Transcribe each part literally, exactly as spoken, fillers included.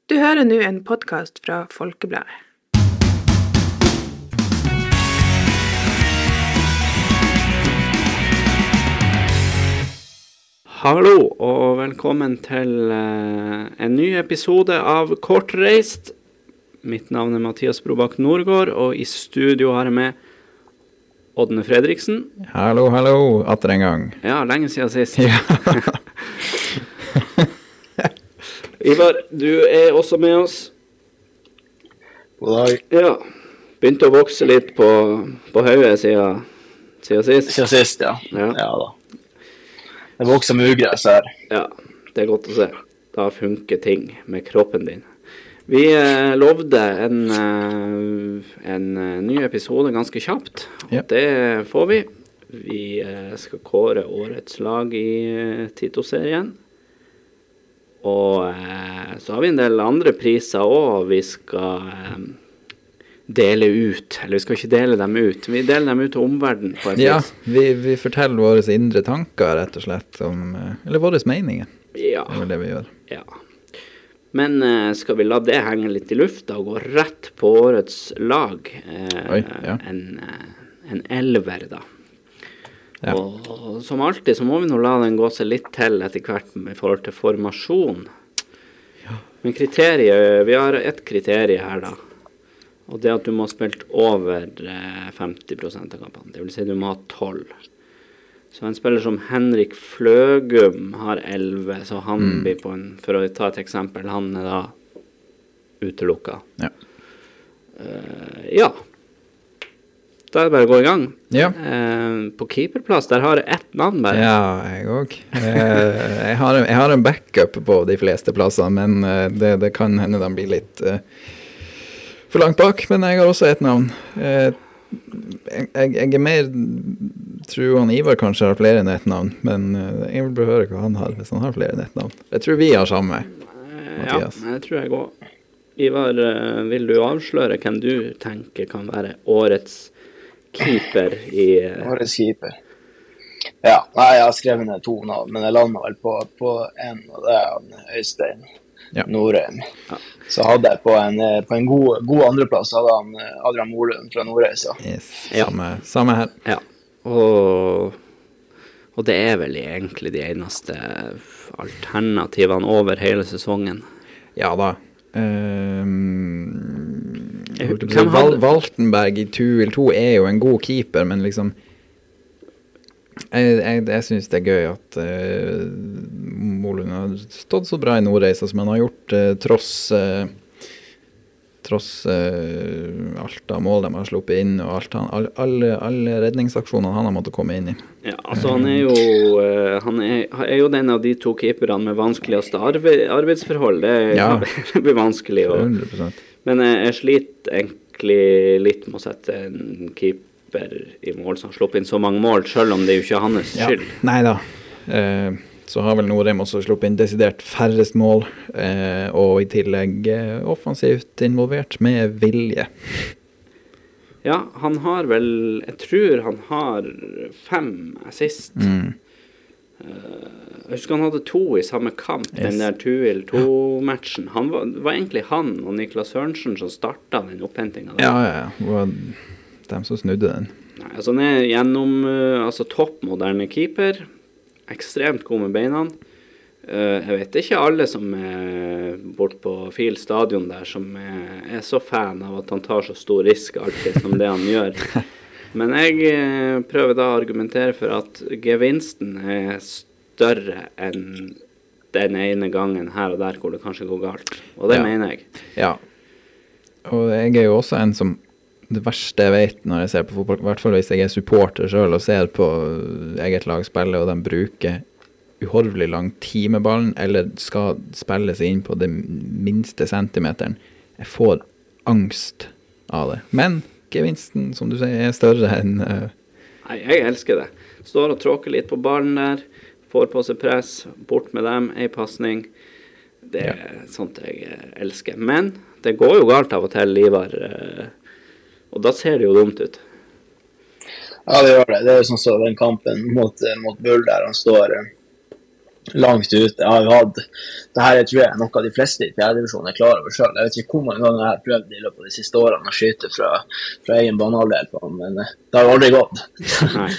Du hører nå en podcast fra Folkebladet. Hallo og velkommen til uh, en ny episode av Kortreist. Mitt navn er Mathias Brobakk Nordgård, og i studio har jeg med Ådne Fredriksen. Hallo, hallo, atter en gang. Ja, lenge siden sist. Ja. Ivar, du er også med oss. God dag. Ja, begynte å vokse litt på, på høyet siden, siden sist. Siden sist, ja. Ja. Ja da. Det vokser med ugress her. Ja, det er godt å se. Da funker ting med kroppen din. Vi eh, lovde en, eh, en ny episode ganske kjapt. Ja. Det får vi. Vi eh, skal kåre årets lag i eh, Tito-serien. Og eh, så har vi en del andre priser også vi skal eh, dele ut. Eller vi skal ikke dele dem ut. Vi deler dem ut til omverdenen på en Ja, vis. vi, vi forteller våre indre tanker, rett og slett, om, eh, eller våre meninger. Ja. Det er vel det vi gjør. Ja. Men eh, skal vi la det henge litt i lufta og gå rett på årets lag? Eh, Oi, ja. En, eh, en elver, da. Ja. Og som alltid så må vi nå la den gå seg litt til etter hvert i forhold til formasjon. Ja. Men kriteriet, vi har et kriterie her da. Og det er at du må ha spilt over eh, femti prosent av kampene. Det vil si du må ha tolv. Så en spiller som Henrik Fløgum har elleve, så han Mm. blir på en, for å ta et eksempel, han er da utelukket. Ja. Uh, ja. Da er det bare å gå i gang. Ja. Eh, på keeperplass, der har jeg ett navn bare. Ja, jeg også. Eh, jeg, har, en- jeg har en backup på de fleste plasser, men eh, det, det kan hende de blir litt eh, for langt bak, men jeg har også et navn. Eh, jeg, jeg, jeg er mer, tror han Ivar kanskje har flere enn et navn, men eh, jeg vil bare høre hva han har, hvis han har flere enn et navn. Jeg tror vi har samme. Eh, ja, Mathias. jeg tror jeg går. Ivar, eh, vil du avsløre hvem du tenker kan være årets keeper i... eh, Årets keeper. Ja, nei, jeg har skrevet ned to navn, men jeg lander vel på, på en, og det er han Øystein Ja. Norheim. Ja. Så hadde jeg på en, eh, på en god, god andreplass, hadde han eh, Adrian Molund fra Nordreisa. Yes, Ja. samme, samme her. Ja, og, og det er vel egentlig de eneste alternativene over hele sesongen. Ja da. Um, Jeg- hvem Val hadde- Valtenberg i Tuil to er jo en god keeper, men liksom jeg, jeg, jeg synes det er gøy at uh, Molund har stått så bra i Nordreisa som han har gjort, uh, tross uh, tross uh, alt av mål de har sluppet inn, og alt han, alle, alle, alle redningsaksjonene han har måttet komme inn i. Ja, altså han er jo, eh, han er, er jo den av de to keeperne med vanskeligste arve, arbeidsforhold. Det, er- Ja. det blir vanskelig å... hundre prosent. Men jeg, jeg sliter egentlig litt med å sette en keeper i mål som har sluppet inn så mange mål, selv om det er jo ikke hans Ja. skyld. Neida. Uh, så har vel Norheim også sluppet inn desidert færrest mål, uh, og i tillegg uh, offensivt involvert med vilje. Ja, han har vel, jeg tror han har fem assist. Mm. Jeg husker han hadde to i samme kamp, Yes. den der Tuil to-matchen. Han var, var egentlig han og Niklas Sørensen som startet den opphentingen. Ja, ja, ja. Det var dem som snudde den. Nei, altså han er gjennom, uh, altså toppmoderne keeper, ekstremt god med beina. Uh, jeg vet ikke alle som er bort på Fil stadion der, som er, er så fan av at han tar så stor risk alltid som det han gjør. Men jeg uh, prøver da å argumentere for at gevinsten er større enn den ene gangen her og der hvor det kanskje går galt. Og det Ja. mener jeg. Ja. Og jeg er jo også en som, det verste jeg vet når jeg ser på fotball, i hvert fall hvis jeg er supporter selv og ser på eget lag spille, og de bruker uhorvelig lang tid med ballen, eller skal spille seg inn på det minste centimeteren. Jeg får angst av det. Men gevinsten, som du sier, er større enn... Uh, Nei, jeg elsker det. Står og tråkker litt på ballen der, får på seg press, bort med dem, en passning. Det er Ja. sånt jeg eh, elsker. Men det går jo galt av og til, Ivar. eh, Og da ser det jo dumt ut. Ja, det gjør det. Det er jo sånn som den kampen mot, mot Bull der han står, langt ute. Jeg har jo hatt, det her tror jeg er noe av de fleste i fjerdedivisjonen er klar over selv. Jeg vet ikke hvor mange ganger jeg har prøvd i løpet av de siste årene å skyte fra, fra egen banehalvdel på, men det har aldri gått. Nei.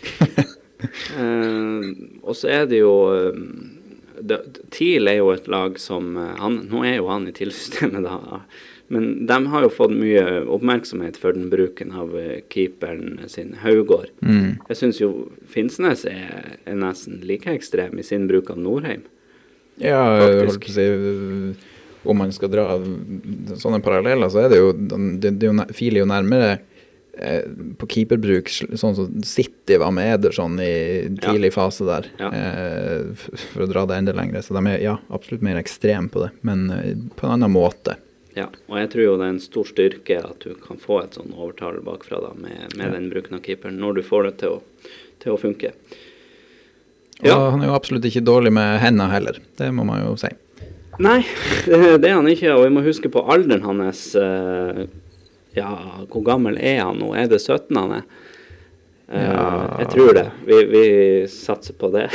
uh, og så er det jo uh, det, TIL er jo et lag som uh, han, nå er jo han i TIL-systemet da, men de har jo fått mye oppmerksomhet for den bruken av uh, keeperen sin Haugård. Mm. Jeg synes jo Finnsnes er, er nesten like ekstrem i sin bruk av Norheim. Ja, jeg holdt på å si, om man skal dra sånne paralleller, så er det jo, det, det er jo filer jo nærmere eh, på keeperbruk, sånn som City var med Ederson i tidlig ja. fase der, ja. eh, for å dra det enda lengre. Så de er ja, absolutt mer ekstrem på det, men eh, på en annen måte. Ja, og jeg tror jo det er en stor styrke at du kan få et sånn overtall bakfra da, med, med ja. den bruken av keeperen, når du får det til å, til å funke. Ja. Og han er jo absolutt ikke dårlig med hendene heller, det må man jo si. Nei, det, det er han ikke, og vi må huske på alderen hans. Uh, ja, hvor gammel er han nå? Er det sytten han er? Uh, ja. Jeg tror det. Vi, vi satser på det.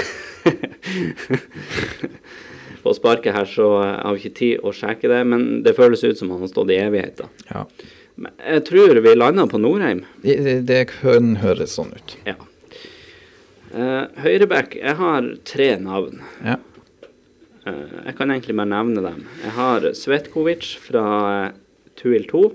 På sparket her så har vi ikke tid å sjekke det, men det føles ut som han har stått i evigheter. Ja. Men jeg tror vi lander på Norheim. Det, det, det kan høres sånn ut. Ja. Uh, Høyrebekk, jeg har tre navn. Ja. Uh, jeg kan egentlig bare nevne dem. Jeg har Svetkovic fra Tuil to.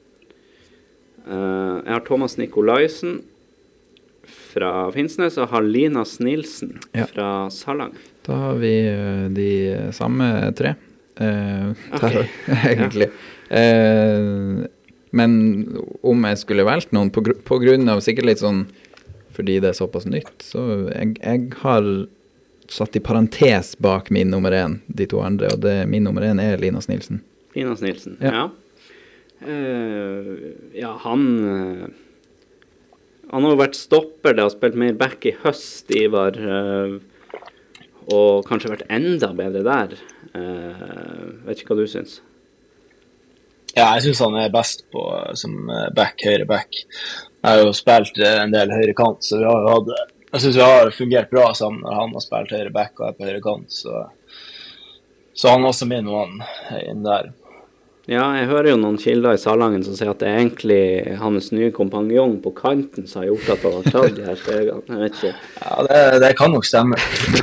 Uh, jeg har Thomas Nikolaisen fra Finnsnes, og har Linas Nilsen ja. fra Salang. Da har vi uh, de samme tre, uh, okay. egentlig. Ja. Uh, men om jeg skulle valgt noen, på, gr på grunn av sikkert litt sånn, fordi det er såpass nytt, så jeg, jeg har satt i parentes bak min nummer én, de to andre, og det, min nummer én er Linas Nilsen. Linas Nilsen, ja. Ja, uh, ja han... Uh, Han har jo vært stopper, det har spilt mer back i høst, Ivar, uh, og kanskje vært enda bedre der. Uh, vet ikke hva du synes? Ja, jeg synes han er best på som back, høyre back. Jeg har jo spilt en del høyre kant, så vi har jo hatt, jeg synes vi har fungert bra sammen når han har spilt høyre back og er på høyre kant, så, så han er også min mann inn der. Ja, jeg hører jo noen kilder i Salangen som sier at det er egentlig hans nye kompanjong på kanten som har gjort at han har tatt de her stegene. Jeg vet ikke. Ja, det, det kan nok stemme.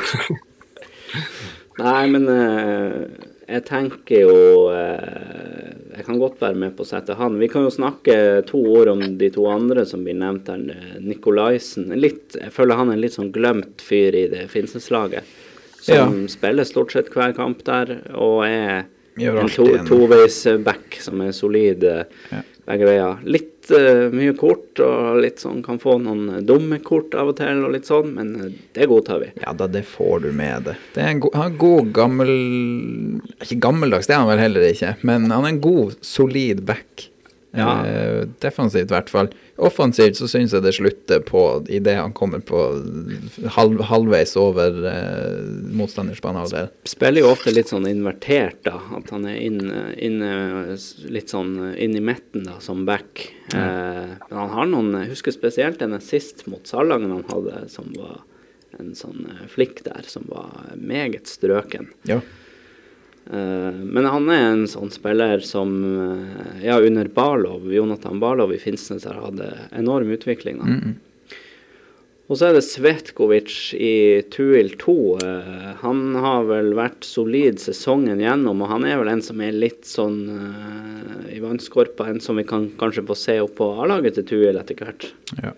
Nei, men uh, jeg tenker jo, uh, jeg kan godt være med på å sette han. Vi kan jo snakke to ord om de to andre som blir nevnt her, Nikolaisen. Litt, jeg føler han er en litt sånn glemt fyr i det Finnsnes-laget, som ja. spiller stort sett hver kamp der, og er... En to, toveis back som er solid ja. begge veier. Litt uh, mye kort, og litt sånn, kan få noen dumme kort av og til, og litt sånn, men uh, det godtar vi. Ja da, det får du med det. Det er en go han er god gammel, ikke gammeldags, det er han vel heller ikke, men han er en god, solid back. Ja. Eh, defensivt i hvert fall. Offensivt så synes jeg det slutter på i det han kommer på halv, halvveis over eh, motstanders banehalvdel. Spiller jo ofte litt sånn invertert da, at han er inn, inn, litt sånn inn i midten da, som back. Ja. Eh, men han har noen, jeg husker spesielt en assist mot Salangen han hadde, som var en sånn flikk der, som var meget strøken. Ja. Uh, men han er en sånn spiller som uh, ja, under Barlov, Jonathan Barlov i Finnsnes her hadde enorm utvikling da. Mm. Og så er det Svetkovic i Tuil to. Uh, han har vel vært solid sesongen gjennom, og han er vel en som er litt sånn uh, i vannskorpa, en som vi kan kanskje få se opp på A-laget til Tuil etter hvert. Ja.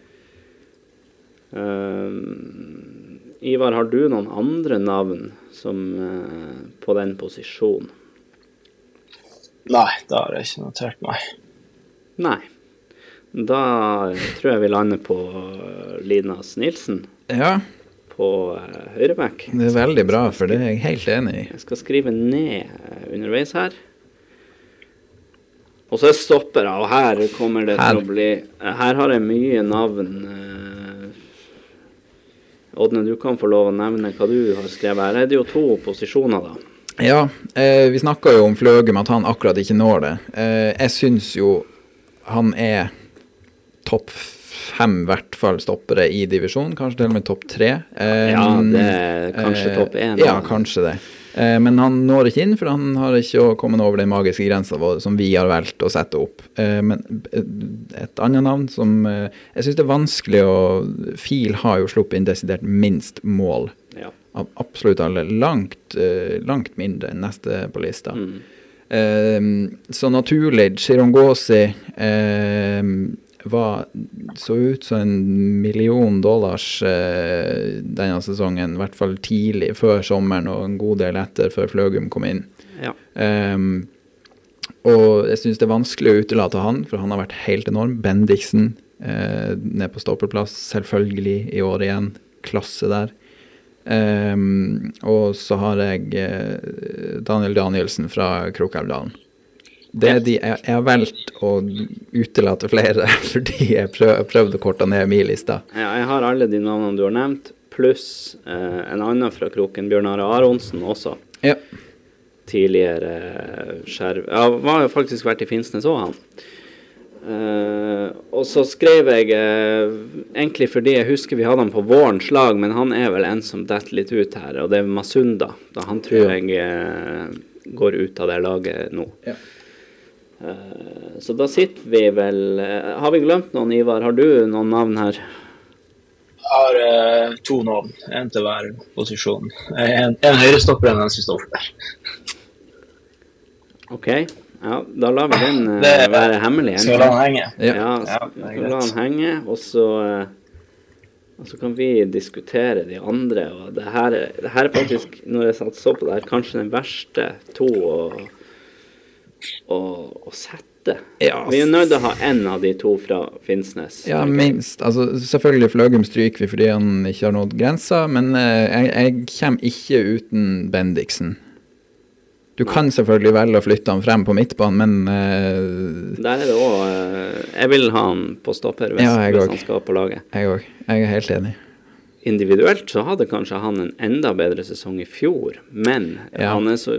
Uh, Ivar, har du noen andre navn som uh, på den posisjonen? Nei, da har jeg ikke notert meg. Nei. Da tror jeg vi lander på Linas Nilsen. Ja. På uh, høyreback. Det er veldig bra, for det er jeg helt enig i. Jeg skal skrive ned uh, underveis her. Og så er stoppere, og her kommer det her. til å bli... Uh, her har jeg mye navn... Uh, Ådne, du kan få lov å nevne hva du har skrevet her. Er det jo to posisjoner da? Ja, eh, vi snakket jo om Fløgum at han akkurat ikke når det. Eh, jeg synes jo han er topp fem hvert fall stoppere i divisjonen, kanskje til og med topp tre. Eh, Ja, det er kanskje topp én. Ja, kanskje det. Eh, men han når ikke inn, for han har ikke kommet over den magiske grensen vår, som vi har valgt å sette opp. Eh, men et annet navn som eh, jeg synes det er vanskelig å... Fil har jo sluppet inn desidert minst mål Ja. av absolutt alle. Langt, eh, langt mindre enn neste på lista. Mm. Eh, så naturlig, Chirongosi eh, var, så ut som en million dollars eh, denne sesongen, i hvert fall tidlig, før sommeren, og en god del etter, før Fløgum kom inn. Ja. Um, og jeg synes det er vanskelig å utelate han, for han har vært helt enorm. Bendiksen, eh, ned på stopperplass, selvfølgelig i år igjen. Klasse der. Um, og så har jeg eh, Daniel Danielsen fra Krokelvdalen. Det er de, jeg, jeg har valgt å utelate flere, fordi jeg prøv, prøvde å korte ned min lista. Ja, jeg har alle de navnene du har nevnt, pluss eh, en annen fra Kroken, Bjørnar Aronsen også. Ja. Tidligere eh, skjerv... Ja, var jo faktisk vært i Finnsnes også, han. Eh, og så skrev jeg, eh, egentlig fordi jeg husker vi hadde han på vårens lag, men han er vel en som detter litt ut her, og det er Masunda. Da han tror Ja. jeg eh, går ut av det laget nå. Ja. Eh, så da sitter vi vel... eh, har vi glemt noen, Ivar? Har du noen navn her? Jeg har eh, to navn, en til hver posisjon. En, en høyrestopper og en venstrestopper. Ok, ja, da lar vi den eh, Det- være hemmelig. Skal vi la den henge? Ja. Ja, Ja, så det er vi la greit. den henge, og så, eh, og så kan vi diskutere de andre. Og det her, er- det her er faktisk, når jeg satt så på det her, kanskje den verste to å, å, å sette. Ja. Vi er nødt til å ha en av de to fra Finnsnes. Ja, tenker jeg. minst. Altså, selvfølgelig Fløgum stryker vi fordi han ikke har nådd grensa, men eh, jeg, jeg kommer ikke uten Bendiksen. Du kan selvfølgelig velge å flytte han frem på midtbanen, men eh, Der er det også, eh, jeg vil ha han på stopper hvis, Ja, jeg hvis også. han skal på laget. jeg òg. Jeg er helt enig. Individuelt så hadde kanskje han en enda bedre sesong i fjor, men Ja. han er så...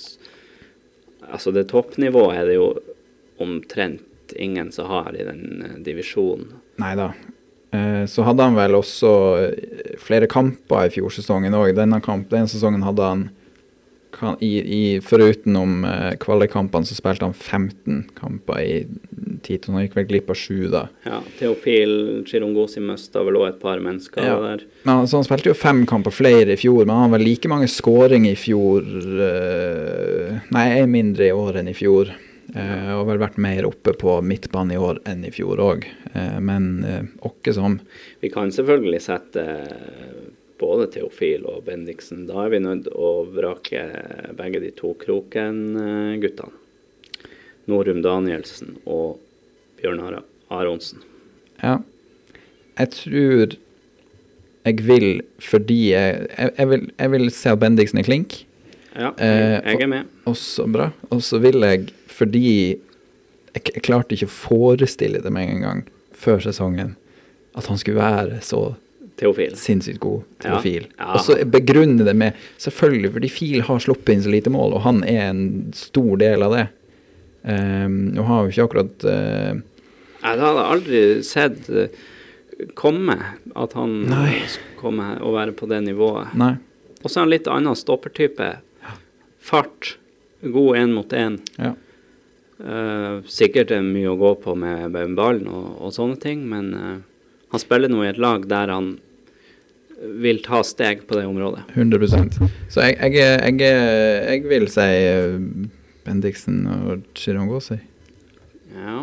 Altså det toppnivået er det jo omtrent ingen som har i den eh, divisjonen. Neida. Eh, så hadde han vel også eh, flere kamper i fjorsesongen òg. Denne, kamp, denne sesongen hadde han kan, i, i, foruten om eh, kvalikkampene, så spilte han femten kamper i tid, og han gikk vel glipp av sju da. Ja, Teofil Chirongosi møsta vel også et par mennesker Ja. der. Men han, så han spilte jo fem kamper flere i fjor, men han har vel like mange skåringer i fjor, eh, nei, en mindre i år enn i fjor. Eh, og vel vært mer oppe på midtbanen i år enn i fjor òg. Eh, men eh, åkke som Vi kan selvfølgelig sette eh, både Teofil og Bendiksen. Da er vi nødt å vrake begge de to Kroken-guttene. Norum Danielsen og Bjørnar Aronsen. Ja. Jeg tror jeg vil, fordi jeg, jeg, jeg, vil, jeg vil se at Bendiksen er klink. Ja, Eh, jeg, jeg er med. Også bra. Og så vil jeg, fordi jeg, jeg klarte ikke å forestille det med en gang før sesongen, at han skulle være så Teofil. sinnssykt god til Ja. Fil. Ja. Og så begrunne det med, selvfølgelig, fordi Fil har sluppet inn så lite mål, og han er en stor del av det. Um, og har jo ikke akkurat uh, Jeg hadde aldri sett eh, komme at han Nei. skulle komme og være på det nivået. Nei. Og så er han litt annen stoppertype. Fart, god en mot en. Ja. Eh, sikkert er mye å gå på med, med ballen og, og sånne ting, men eh, han spiller nå i et lag der han vil ta steg på det området. hundre prosent. Så jeg, jeg, jeg, jeg vil si uh, Bendiksen og Chirongosi. Ja.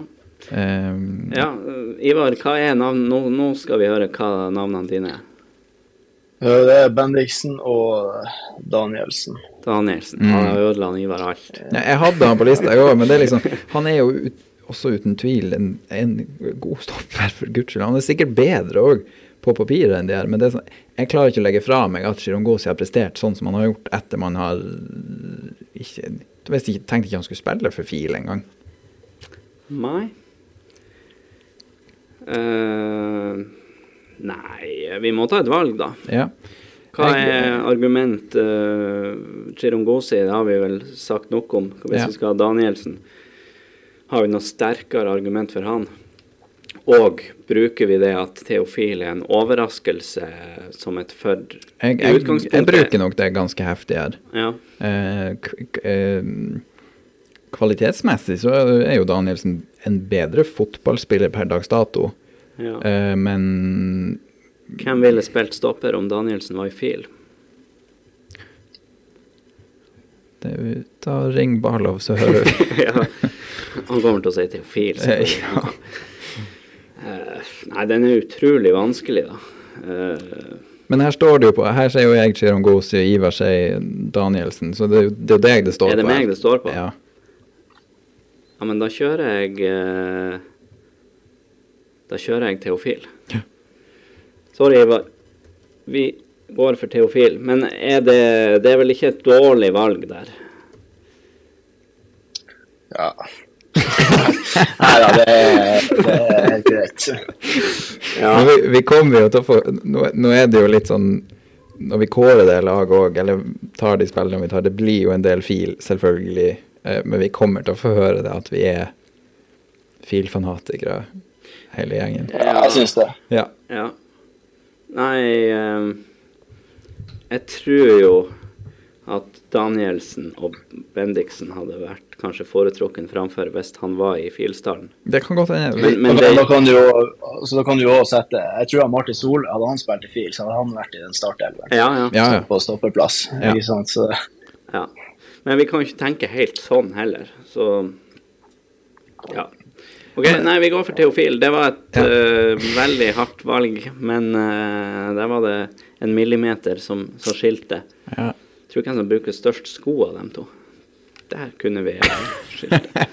Um, ja, eh, Ivar, hva er navn? Nå, nå skal vi høre hva navnene dine er. Ja, det er Bendiksen og Danielsen. Danielsen. Mm. Han har ødelagt Ivar alt. Ja, jeg hadde han på lista, jeg også, men det er liksom, han er jo ut, også uten tvil en, en god stopper, for Guds skyld. Han er sikkert bedre også på papiret enn det her, men det er sånn, jeg klarer ikke å legge fra meg at Chirongosi har prestert sånn som han har gjort etter man har ikke, jeg visste ikke, tenkte ikke han skulle spille for Fil en gang. Nei. Eh, nei, vi må ta et valg da. Ja. Hva Jeg- er argument uh, Chirongosi, det har vi vel sagt nok om. Hvis Ja. vi skal ha Danielsen, har vi noe sterkere argument for han? Og bruker vi det at Teofil er en overraskelse som et for Jeg, jeg, jeg bruker nok det ganske heftig her. Ja. Eh, k k eh, kvalitetsmessig så er jo Danielsen en bedre fotballspiller per dags dato. Ja. Eh, men Hvem ville spilt stopper om Danielsen var i fil? det, da ring Barlov, så hører du. Ja, han kommer til å si Teofil. Ja. Uh, nei, den er utrolig vanskelig da. Uh, Men her står det jo på, her sier jo jeg Chiron Gosi, og Ivar sier Danielsen, så det, det er jo deg det står på. Er det på meg her. det står på? Ja. Ja, men da kjører jeg uh, da kjører jeg Teofil. Ja. Sorry, Ivar. Vi går for Teofil, men er det, det er vel ikke et dårlig valg der? Ja. Neida, det, det er helt greit. Ja. Men vi, vi kommer jo til å få, nå, nå er det jo litt sånn, når vi kårer det laget også, eller tar de spillene vi tar, det blir jo en del fil, selvfølgelig, eh, men vi kommer til å få høre det at vi er filfanatikere, hele gjengen. Ja, jeg synes det. Ja. Ja. Nei, um, jeg tror jo at Danielsen og Bendiksen hadde vært kanskje foretrukken framfor hvis han var i Filsdalen. Det kan godt hende. Men, men da, det, da kan du jo, så da kan du jo også sette, jeg tror at Martin Sol, hadde han spilt i fil, så hadde han vært i den startelven. ja, ja, Ja, ja. På stoppeplass, Ja. ikke sant? Så, ja. Men vi kan jo ikke tenke helt sånn heller, så ja. Ok, nei, vi går for Teofil. Det var et Ja. uh, veldig hardt valg, men uh, der var det en millimeter som, som skilte. Ja. Jeg tror ikke han som bruker størst sko av dem to. Der kunne vi skilte.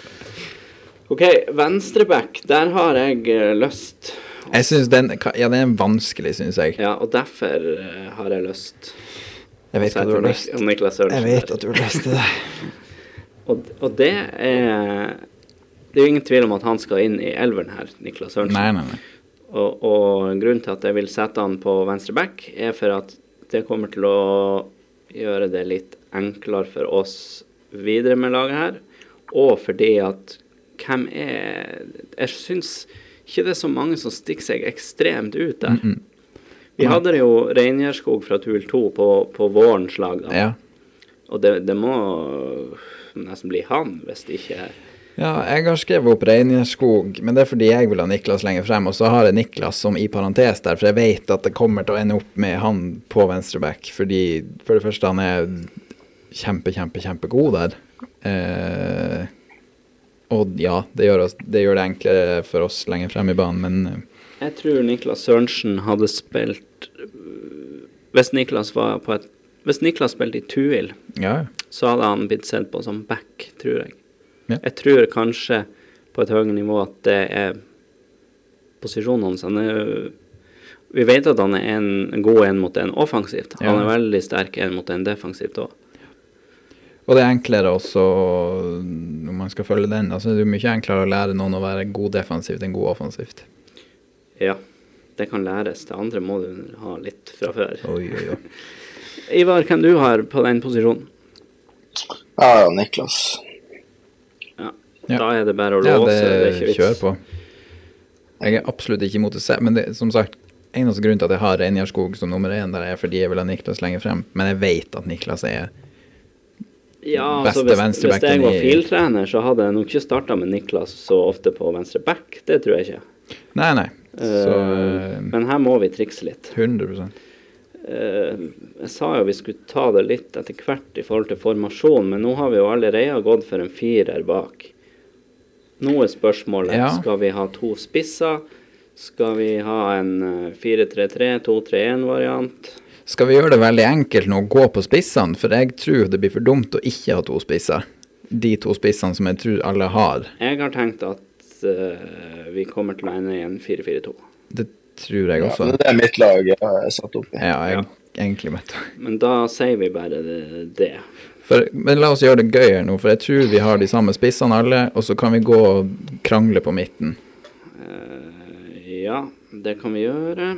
Ok, venstreback, der har jeg uh, lyst. Jeg synes den, ja, den er vanskelig, synes jeg. Ja, og derfor uh, har jeg lyst. Jeg vet hva du har lyst. Og Niklas Sørensen. Jeg vet at du har lyst til det. Og, og det er... Det er jo ingen tvil om at han skal inn i elveren her, Niklas Sørensen. Nei, nei, nei. Og, og grunnen til at jeg vil sette han på venstre back er for at det kommer til å gjøre det litt enklere for oss videre med laget her. Og fordi at hvem er... Jeg synes ikke det er så mange som stikker seg ekstremt ut der. Mm -mm. Vi hadde det jo Reingjerdskog fra Tuel to på, på vårens lag da. Ja. Og det, det må nesten bli han hvis det ikke er... Ja, jeg har skrevet opp Reingjerdskog, men det er fordi jeg vil ha Niklas lenger frem, og så har jeg Niklas som i parentes der, for jeg vet at det kommer til å ende opp med han på venstreback, fordi for det første han er kjempe, kjempe, kjempe god der. Eh, og ja, det gjør, oss, det gjør det enklere for oss lenger frem i banen, men... Jeg tror Niklas Sørensen hadde spilt, hvis Niklas var på et, hvis Niklas spilte i Tuil, Ja, så hadde han blitt sett på som back, tror jeg. Ja. Jeg tror kanskje på et høyere nivå at det er posisjonen hans. Han er, vi vet at han er en, en god en mot en offensivt. Han Ja. er veldig sterk en mot en defensivt også. og det er enklere også, når man skal følge den, altså det er mye enklere å lære noen å være god defensivt enn god offensivt. Ja, det kan læres. Det andre må du ha litt fra før. Oi, oi, oi. Ivar, hvem du har på den posisjonen? ja, Niklas. Ja. Ja. Da er det bare å Ja, låse, det, det er ikke vits. kjør på. Jeg er absolutt ikke imot å se, men det, som sagt, eneste grunn til at jeg har Reingjerdskog som nummer en der er fordi jeg vil ha Niklas lenger frem, men jeg vet at Niklas er Ja, beste altså hvis, hvis venstrebacken jeg var i- filtrener, så hadde jeg nok ikke startet med Niklas så ofte på venstre back. Det tror jeg ikke. Nei, nei. Så Eh, men her må vi trikse litt. hundre prosent. Eh, jeg sa jo vi skulle ta det litt etter hvert i forhold til formasjon, men nå har vi jo allerede gått for en firer bak. Nå er spørsmålet, Ja. skal vi ha to spisser? Skal vi ha en eh, fire tre tre, to tre en variant? Skal vi gjøre det veldig enkelt nå å gå på spissene, for jeg tror det blir for dumt å ikke ha to spisser. De to spissene som jeg tror alle har. Jeg har tenkt at eh, vi kommer til å ende i en fire fire to. Det tror jeg Ja, også. men det er mitt lag jeg har satt opp i. Ja, jeg Ja. egentlig vet det. Men da sier vi bare det. det. For, men la oss gjøre det gøy her nå, for jeg tror vi har de samme spissene alle, og så kan vi gå og krangle på midten. Eh, ja, det kan vi gjøre.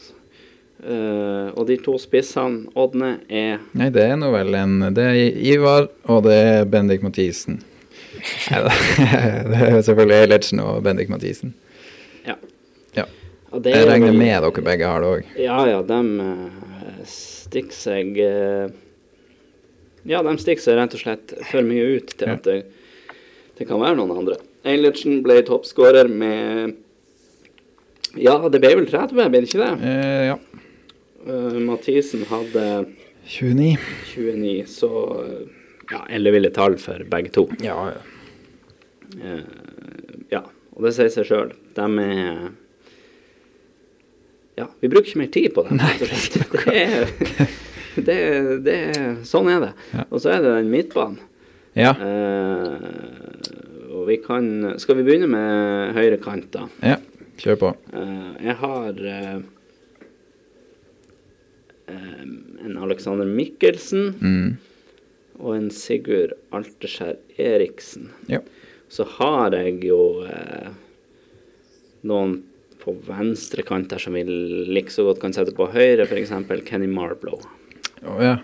Eh, og de to spissene, Ådne, er Nei, det er nå vel en, det er Ivar, og det er Bendik Mathisen. Neida, det er selvfølgelig Eilertsen og Bendik Mathisen. Ja. Ja. Og det Jeg er regner vel- med dere begge har det også. Ja, ja, de uh, stikker seg uh, Ja, de stikker seg rett og slett for mye ut til Ja. at det, det kan være noen andre. Eilertsen ble toppskårer med Ja, det ble vel tretti, ble det ikke det? Eh, ja. Uh, Mathisen hadde tjueni. tjueni, så uh, ja, elleville tall for begge to. Ja, ja. Uh, ja, og det sier seg selv. De er Ja, vi bruker ikke mer tid på det. Nei, rett og slett. Det er, det, er- det er, sånn er det. Ja. Og så er det den midtbanen. Ja, Uh, og vi kan Skal vi begynne med høyre kant, da? ja. Kjør på. Uh, jeg har uh, um, en Alexander Mikkelsen Mm. og en Sigurd Alterskjær Eriksen. Ja. Så har jeg jo uh, noen på venstre kant der som vi like så godt kan sette på høyre, for eksempel Kenny Marblow. Å, ja.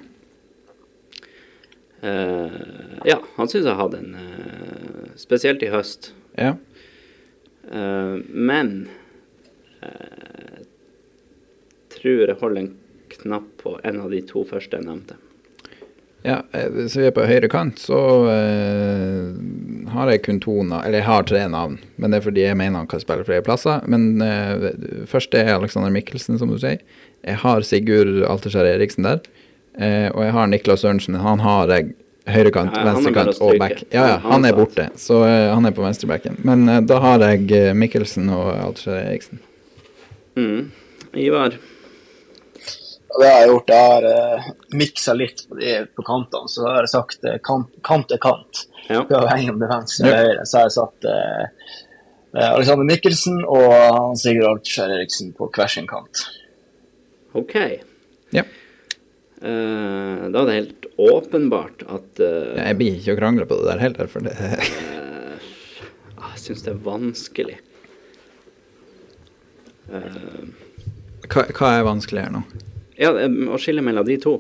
Uh, ja, han synes jeg hadde en uh, spesielt i høst. Ja. Uh, men uh, tror jeg holder en knapp på en av de to første jeg nevnte. Ja, eh, så vi er på høyre kant, så eh, har jeg kun to navn, eller jeg har tre navn, men det er fordi jeg mener han kan spille flere plasser. Men eh, først er Alexander Mikkelsen, som du sier. Jeg har Sigurd Alterskjær Eriksen der, eh, og jeg har Niklas Sørensen. Han har jeg høyrekant, Ja, han er bare venstrekant å og stryke. back. Ja, ja, Han han er satt. borte, så eh, han er på venstrebacken. Men eh, da har jeg eh, Mikkelsen og Alterskjær Eriksen. Mm. Ivar. Og det har jeg gjort, jeg har uh, mikset litt på, de, på kantene, så har jeg sagt uh, kant, kant er kant. Ja. Uavhengig om det er venstre eller høyre, så har jeg satt uh, uh, Alexander Mikkelsen og Sigurd Alterskjær Eriksen på hver sin kant. Ok. Ja. Uh, da er det helt åpenbart at uh, Jeg blir ikke å krangle på det der heller, for det uh, jeg synes det er vanskelig. Uh, hva, hva er vanskelig her nå? ja, det er å skille mellom de to.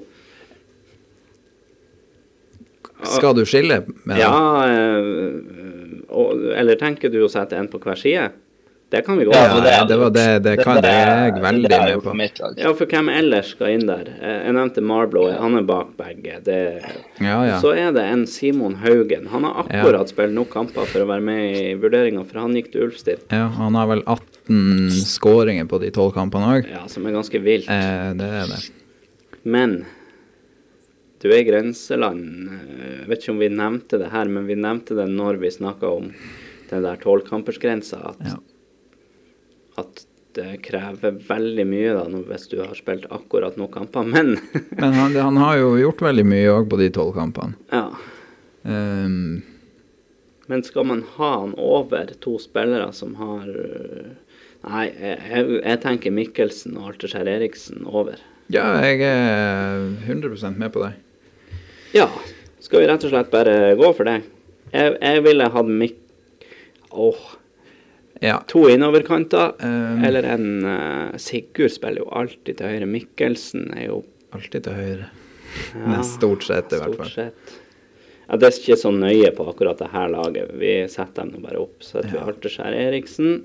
Skal du skille med Ja, uh, og, eller tenker du å sette en på hver side? Det kan vi gå. Ja, med. det, det var det, det kan det er jeg veldig det har jeg med gjort på. mitt lag. Ja, for hvem ellers skal inn der? Eh, Jeg nevnte Marblow, han er bak begge. Det, Ja, ja. Så er det en Simon Haugen. Han har akkurat spilt nok kamper for å være med i vurderingen, for han gikk til Ulfstil. Ja, han har vel atten skåringer på de tolv kampene også. Ja, som er ganske vilt. Eh, det er det. Men du er i grenseland. Jeg vet ikke om vi nevnte det her, men vi nevnte det når vi snakket om den der tolvkampersgrensa, at, Ja. at det krever veldig mye da, nå hvis du har spilt akkurat noen kamper, men Men han, han har jo gjort veldig mye også på de tolv kampene. ja. Um, Men skal man ha han over to spillere som har Nei, jeg, jeg tenker Mikkelsen og Alterskjær Eriksen over. ja, jeg er hundre prosent med på det. Ja, skal vi rett og slett bare gå for det? Jeg, jeg ville hatt Mik... Åh, Ja. to innoverkanter, Um, eller en uh, Sigurd spiller jo alltid til høyre. Mikkelsen er jo Alltid til høyre. ja, Nest stort sett, i hvert stort fall. sett. Ja, det er ikke så nøye på akkurat det her laget. Vi setter dem nå bare opp. Så setter vi Ja. Alterskjær Eriksen.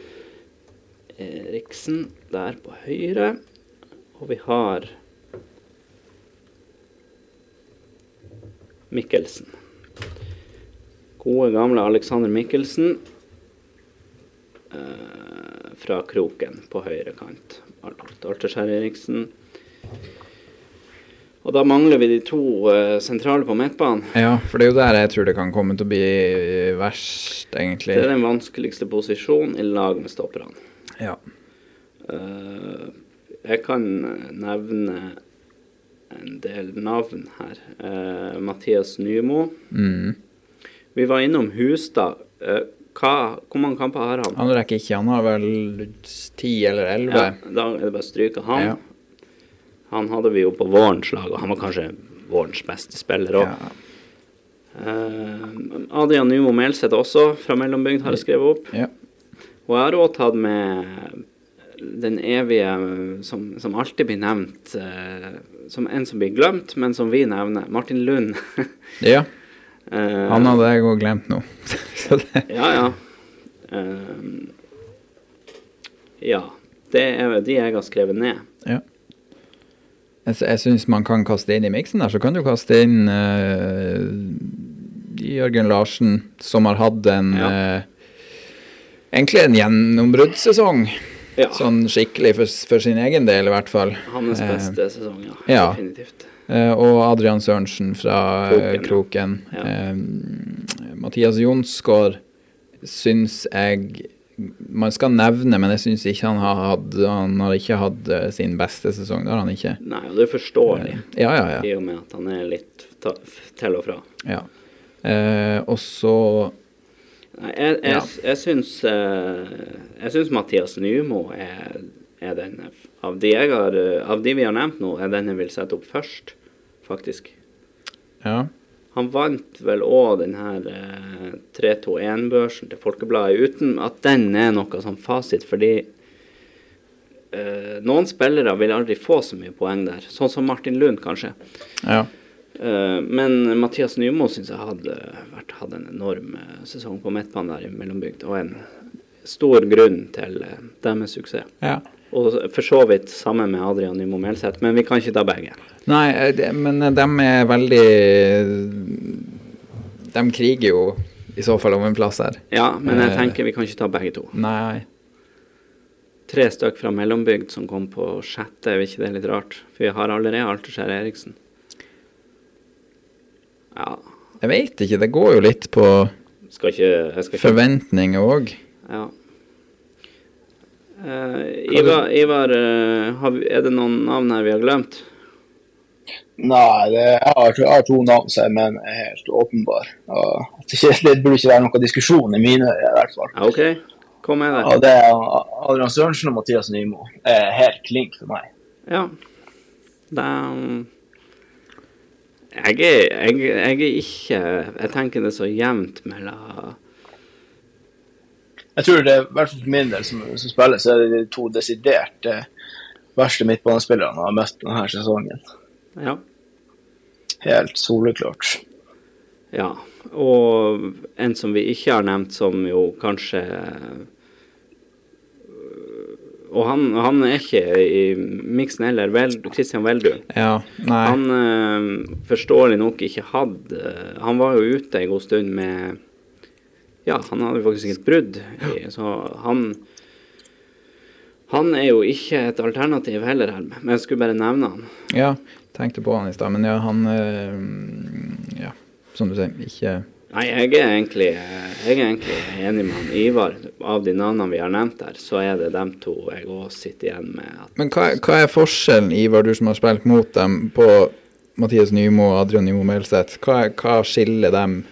Eriksen der på høyre. Og vi har Mikkelsen. Gode gamle Alexander Mikkelsen eh, fra kroken på høyre kant. Alterskjær Eriksen. Og da mangler vi de to eh, sentrale på midtbanen. Ja, for det er jo der jeg tror det kan komme til å bli verst, egentlig. Det er den vanskeligste posisjonen i lag med stopperne. Ja. Eh, jeg kan nevne en del navn her. Eh, Mathias Nymo. Mm. Vi var innom Hustad. Eh, hva, hvor mange kamper har han? Han rekker ikke, han har vel ti eller elleve. Ja, da er det bare å stryke han. Ja. Han hadde vi jo på vårens lag, og han var kanskje vårens beste spiller også. Ja. Eh, Adrian Nymo Melseth også, fra Mellombygd, har jeg skrevet opp. Ja. Og jeg har også tatt med den evige, som, som alltid blir nevnt, eh, som en som blir glemt, men som vi nevner, Martin Lund. Ja, Eh, han hadde jeg også glemt nå. Så det, Ja, ja. Eh, Ja, det er de jeg har skrevet ned. Ja. Jeg, jeg synes man kan kaste inn i miksen der, så kan du kaste inn uh, Jørgen Larsen, som har hatt en, ja. uh, egentlig en gjennombruddssesong, ja. Sånn skikkelig for, for sin egen del i hvert fall. Hans beste uh, sesong, ja, ja. Definitivt. Uh, og Adrian Sørensen fra Kroken. Uh, Kroken. Ja. Uh, Mathias Jonsgaard synes jeg man skal nevne, men jeg synes ikke han har hatt, han har ikke hatt uh, sin beste sesong, det har han ikke. Nei, og det forstår de. Uh, ja, ja, ja. I og med at han er litt ta, til og fra. Ja. Uh, og så... Nei, jeg, jeg, ja. jeg, synes, uh, jeg synes Mathias Nymo er, er den, av de, jeg har, av de vi har nevnt nå, er den jeg vil sette opp først, faktisk. Ja. Han vant vel også den her eh, tre to en-børsen til Folkebladet, uten at den er noe som fasit, fordi eh, noen spillere vil aldri få så mye poeng der, sånn som Martin Lund kanskje. Ja. Eh, men Mathias Nymo synes jeg hadde vært, hadde en enorm eh, sesong på midtbanen der i Mellombygd, og en stor grunn til eh, deres suksess. Ja. Og for så vidt sammen med Adrian Nymo Melseth, men vi kan ikke ta begge. Nei, de, men de er veldig... De kriger jo i så fall om en plass her. Ja, men jeg tenker vi kan ikke ta begge to. Nei. Tre stykk fra Mellombygd som kom på sjette, er ikke det litt rart? For vi har allerede Alterskjær Eriksen. Ja. Jeg vet ikke, det går jo litt på skal ikke, jeg skal ikke... forventninger også. Ja. Uh, Ivar, Ivar uh, har, er det noen navn her vi har glemt? Nei, det, jeg, har, jeg har to navn som jeg mener er helt åpenbar. Og det, det burde ikke være noen diskusjon i mine i hvert fall. Ja, ok, kom med det. Og det er Adrian Sørensen og Mathias Nymo. Er helt klink for meg. Ja, det er... Jeg er, jeg, jeg er ikke... Jeg tenker det så jevnt mellom... Jeg tror det, i hvert fall for min del som, som spiller, så er det de to desidert eh, verste midtbanespillerne jeg har møtt denne sesongen. Ja. Helt soleklart. Ja, og en som vi ikke har nevnt, som jo kanskje... Og han, han er ikke i miksen heller, Vel, Christian Veldø. Ja, nei. Han øh, forståelig nok ikke hadde... Han var jo ute en god stund med... Ja, han hadde faktisk et brudd, i, så han, han er jo ikke et alternativ heller her, men jeg skulle bare nevne han. Ja, tenkte på han i sted, men ja, han, øh, ja, som du sier, ikke... Nei, jeg er egentlig, jeg er egentlig enig med han Ivar. Av de navnene vi har nevnt her, så er det dem to jeg også sitter igjen med. At... Men hva, hva er forskjellen, Ivar, du som har spilt mot dem, på Mathias Nymo og Adrian Nymo Melseth? Hva, hva skiller dem?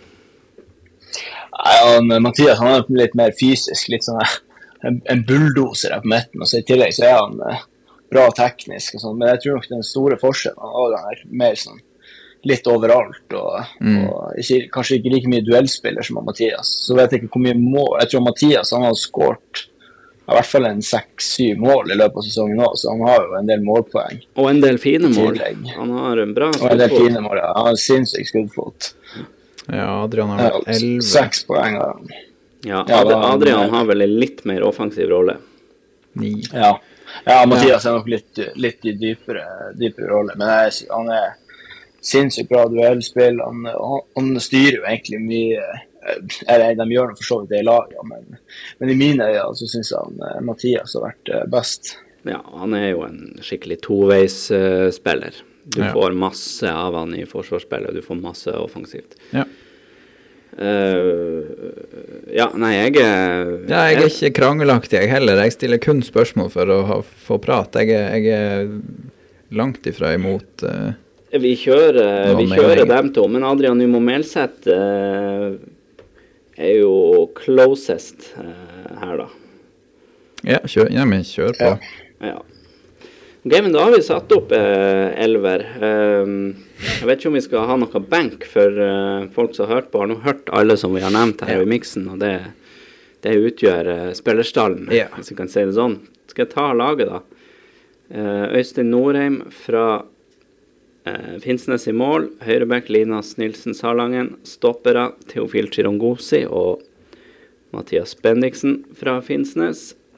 Ja, Mathias han er litt mer fysisk, litt sånn en, en bulldoser her på midten, og så i tillegg så er han eh, bra teknisk og sånn, men jeg tror nok den store forskjellen han er mer sånn litt overalt, og, mm. og ikke, kanskje ikke like mye duellspiller som Mathias, så vet jeg ikke hvor mye mål, jeg tror Mathias han har skåret i hvert fall en seks syv mål i løpet av sesongen også, så han har jo en del målpoeng. Og en del fine mål, han har en bra skuddfot. Og en del fine mål, ja, han har sinnssykt skuddfot. Ja, Adrian har vel elleve. Seks poeng. Ja, Ad Adrian har vel en litt mer offensiv rolle. Ni. Ja, ja Mathias er nok litt, litt i dypere, dypere rolle, men jeg, han er sinnssykt bra duellspill, han, han, han styrer jo egentlig mye, eller de gjør noe for så vidt det i laget, men, men i mine øyne så synes jeg han, Mathias har vært best. Ja, han er jo en skikkelig toveisspiller. Uh, Du ja. får masse av han i forsvarsspillet, og du får masse offensivt. Ja. Uh, ja, nei, jeg er... Ja, jeg er ikke krangelaktig, jeg heller. Jeg stiller kun spørsmål for å ha, få prat. Jeg er, jeg er langt ifra imot... Uh, vi kjører, vi kjører dem to, men Adrian Nymo Melseth uh, er jo closest uh, her, da. Ja, kjør, ja, men kjør på. Ja. Ja. Ok, men da har vi satt opp eh, elver. Um, jeg vet ikke om vi skal ha noe bank for uh, folk som har hørt på. Har nå hørt alle som vi har nevnt her ja. i mixen, og det, det utgjør uh, spillerstallen, ja. hvis vi kan si det sånn. Skal jeg ta laget da? Uh, Øystein Norheim fra uh, Finnsnes i mål, Høyrebekk, Linas Nilsen Salangen, stoppere, Teofil Chirongosi og Mathias Bendiksen fra Finnsnes.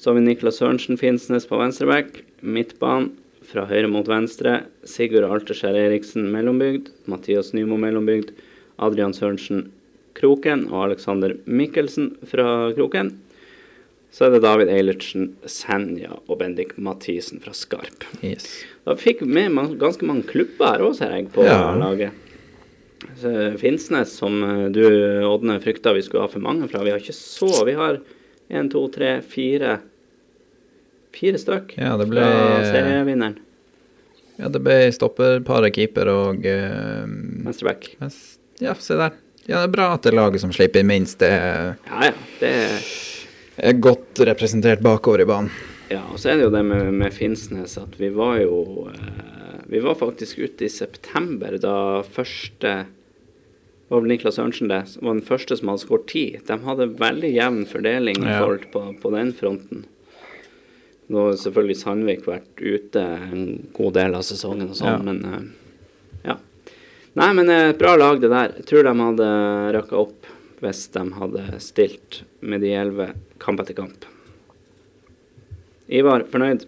Så har vi Niklas Sørensen Finnsnes på venstreback, midtbanen fra høyre mot venstre, Sigurd Alterskjær Eriksen mellombygd, Mathias Nymo mellombygd, Adrian Sørensen Kroken og Alexander Mikkelsen fra Kroken. Så er det David Eilertsen, Senja og Bendik Mathisen fra Skarp. Yes. Da fikk vi med man, ganske mange klubber her også, ser jeg, på Ja. laget. Så Finnsnes, som du, Ådne, frykta vi skulle ha for mange fra. Vi har ikke så, vi har en, to, tre, fire, fire stykk Ja, det ble, fra serievinneren. ja, det ble stopperparet keeper og uh, Venstreback. Ja, se der. Ja, det er bra at det laget som slipper inn minst, det er, Ja, ja, det er godt representert bakover i banen. Ja, og så er det jo det med, med Finnsnes at vi var jo eh, vi var faktisk ute i september da første var vel Niklas Sørensen det, som var den første som hadde skåret ti. De hadde veldig jevn fordeling i Ja. forhold på, på den fronten. Nå har selvfølgelig Sandvik vært ute en god del av sesongen og sånn, Ja. men eh, ja. Nei, men et bra lag det der. Jeg tror de hadde røkket opp hvis de hadde stilt med de elleve kamp etter kamp. Ivar, fornøyd?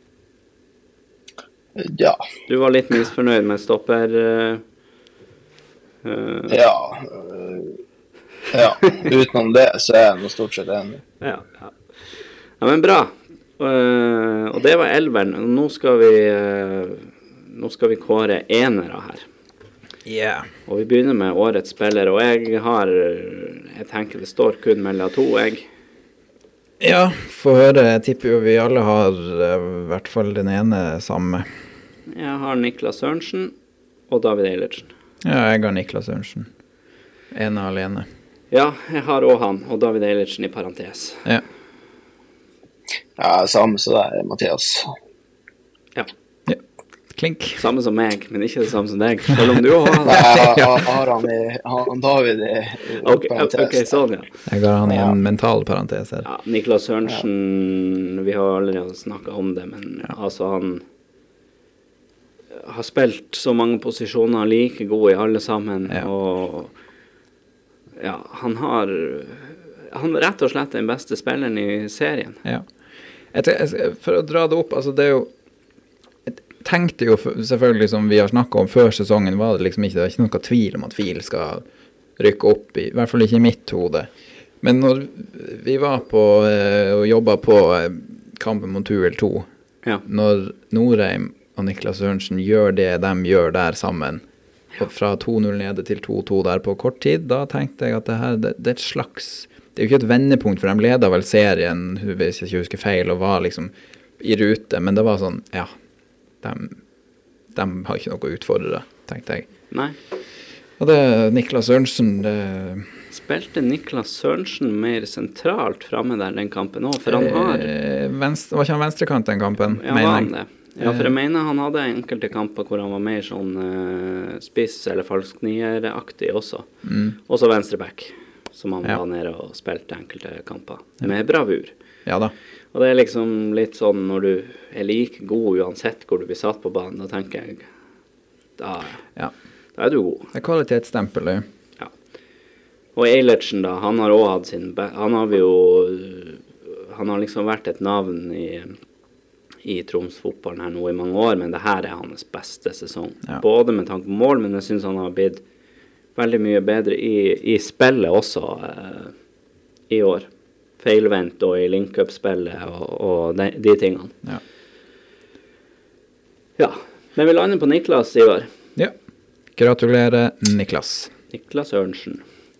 Ja. Du var litt misfornøyd med stopper... Uh, uh, Ja. øh, ja. Utenom det så er jeg nå stort sett enig. ja, ja. ja, men bra. Uh, og det var elveren. Og nå skal vi, uh, nå skal vi kåre enere her. Yeah. Og vi begynner med årets spiller, og jeg har, jeg tenker det står kun mellom to, jeg. Ja, få høre. Jeg tipper jo vi alle har uh, i hvert fall den ene samme. Jeg har Niklas Sørensen og David Eilertsen. Ja, jeg har Niklas Sørensen. Ene alene. Ja, jeg har også han, og David Eilertsen i parentes. Ja. Ja, samme som deg, Mathias. Ja, Ja. Klink. samme som meg, men ikke det samme som deg, selv om du også har Nei, det. jeg har, har han i han, David i, i Ok, parentes. ok, sånn, ja. Jeg har han i Ja. en mental parentes her. Ja, Niklas Sørensen, vi har allerede snakket om det, men altså han har spilt så mange posisjoner, like gode i alle sammen, Ja. og ja, han har, han er rett og slett den beste spilleren i serien. Ja. Jeg, te- jeg, for å dra det opp, altså det er jo jeg tenkte jo f- selvfølgelig som vi har snakket om før sesongen, var det liksom ikke, det var ikke noe tvil om at Fil skal rykke opp i, i hvert fall ikke i mitt hode. Men når vi var på eh, og jobbet på eh, kampen mot U L to, Ja, når Norheim og Niklas Sørensen gjør det de gjør der sammen, og fra to null nede til to to der på kort tid, da tenkte jeg at det her, det, det er et slags, det er jo ikke et vendepunkt, for de leder vel serien, hvis jeg ikke husker feil, og var liksom i rute, men det var sånn, ja, de, de har ikke noe å utfordre, tenkte jeg. nei. Og det, Niklas Sørensen, det... Spilte Niklas Sørensen mer sentralt fremme der den kampen også, for han har... Eh, venstre, var ikke han venstrekant den kampen, Ja, var mener han jeg. det? Ja, for jeg mener han hadde enkelte kamper hvor han var mer sånn eh, spiss eller falsknieraktig også. Mm. Også venstreback, som han Ja. var nede og spilte enkelte kamper. Med bravur. Ja da. Og det er liksom litt sånn når du er like god uansett hvor du blir satt på banen, da tenker jeg, da, Ja. da er du god. Det er kvalitetsstempel, det. Ja. Og Eilertsen da, han har også hatt sin, be- han har vi jo, han har liksom vært et navn i, i Troms-fotballen her nå i mange år, men det her er hans beste sesong. Ja. Både med tanke på mål, men jeg synes han har blitt veldig mye bedre i, i spillet også eh, i år. Feilvendt og i link-up-spillet og, og de, de tingene. Ja. Ja, men vi lander på Niklas, Ivar. Ja. Gratulerer, Niklas. Niklas Sørensen.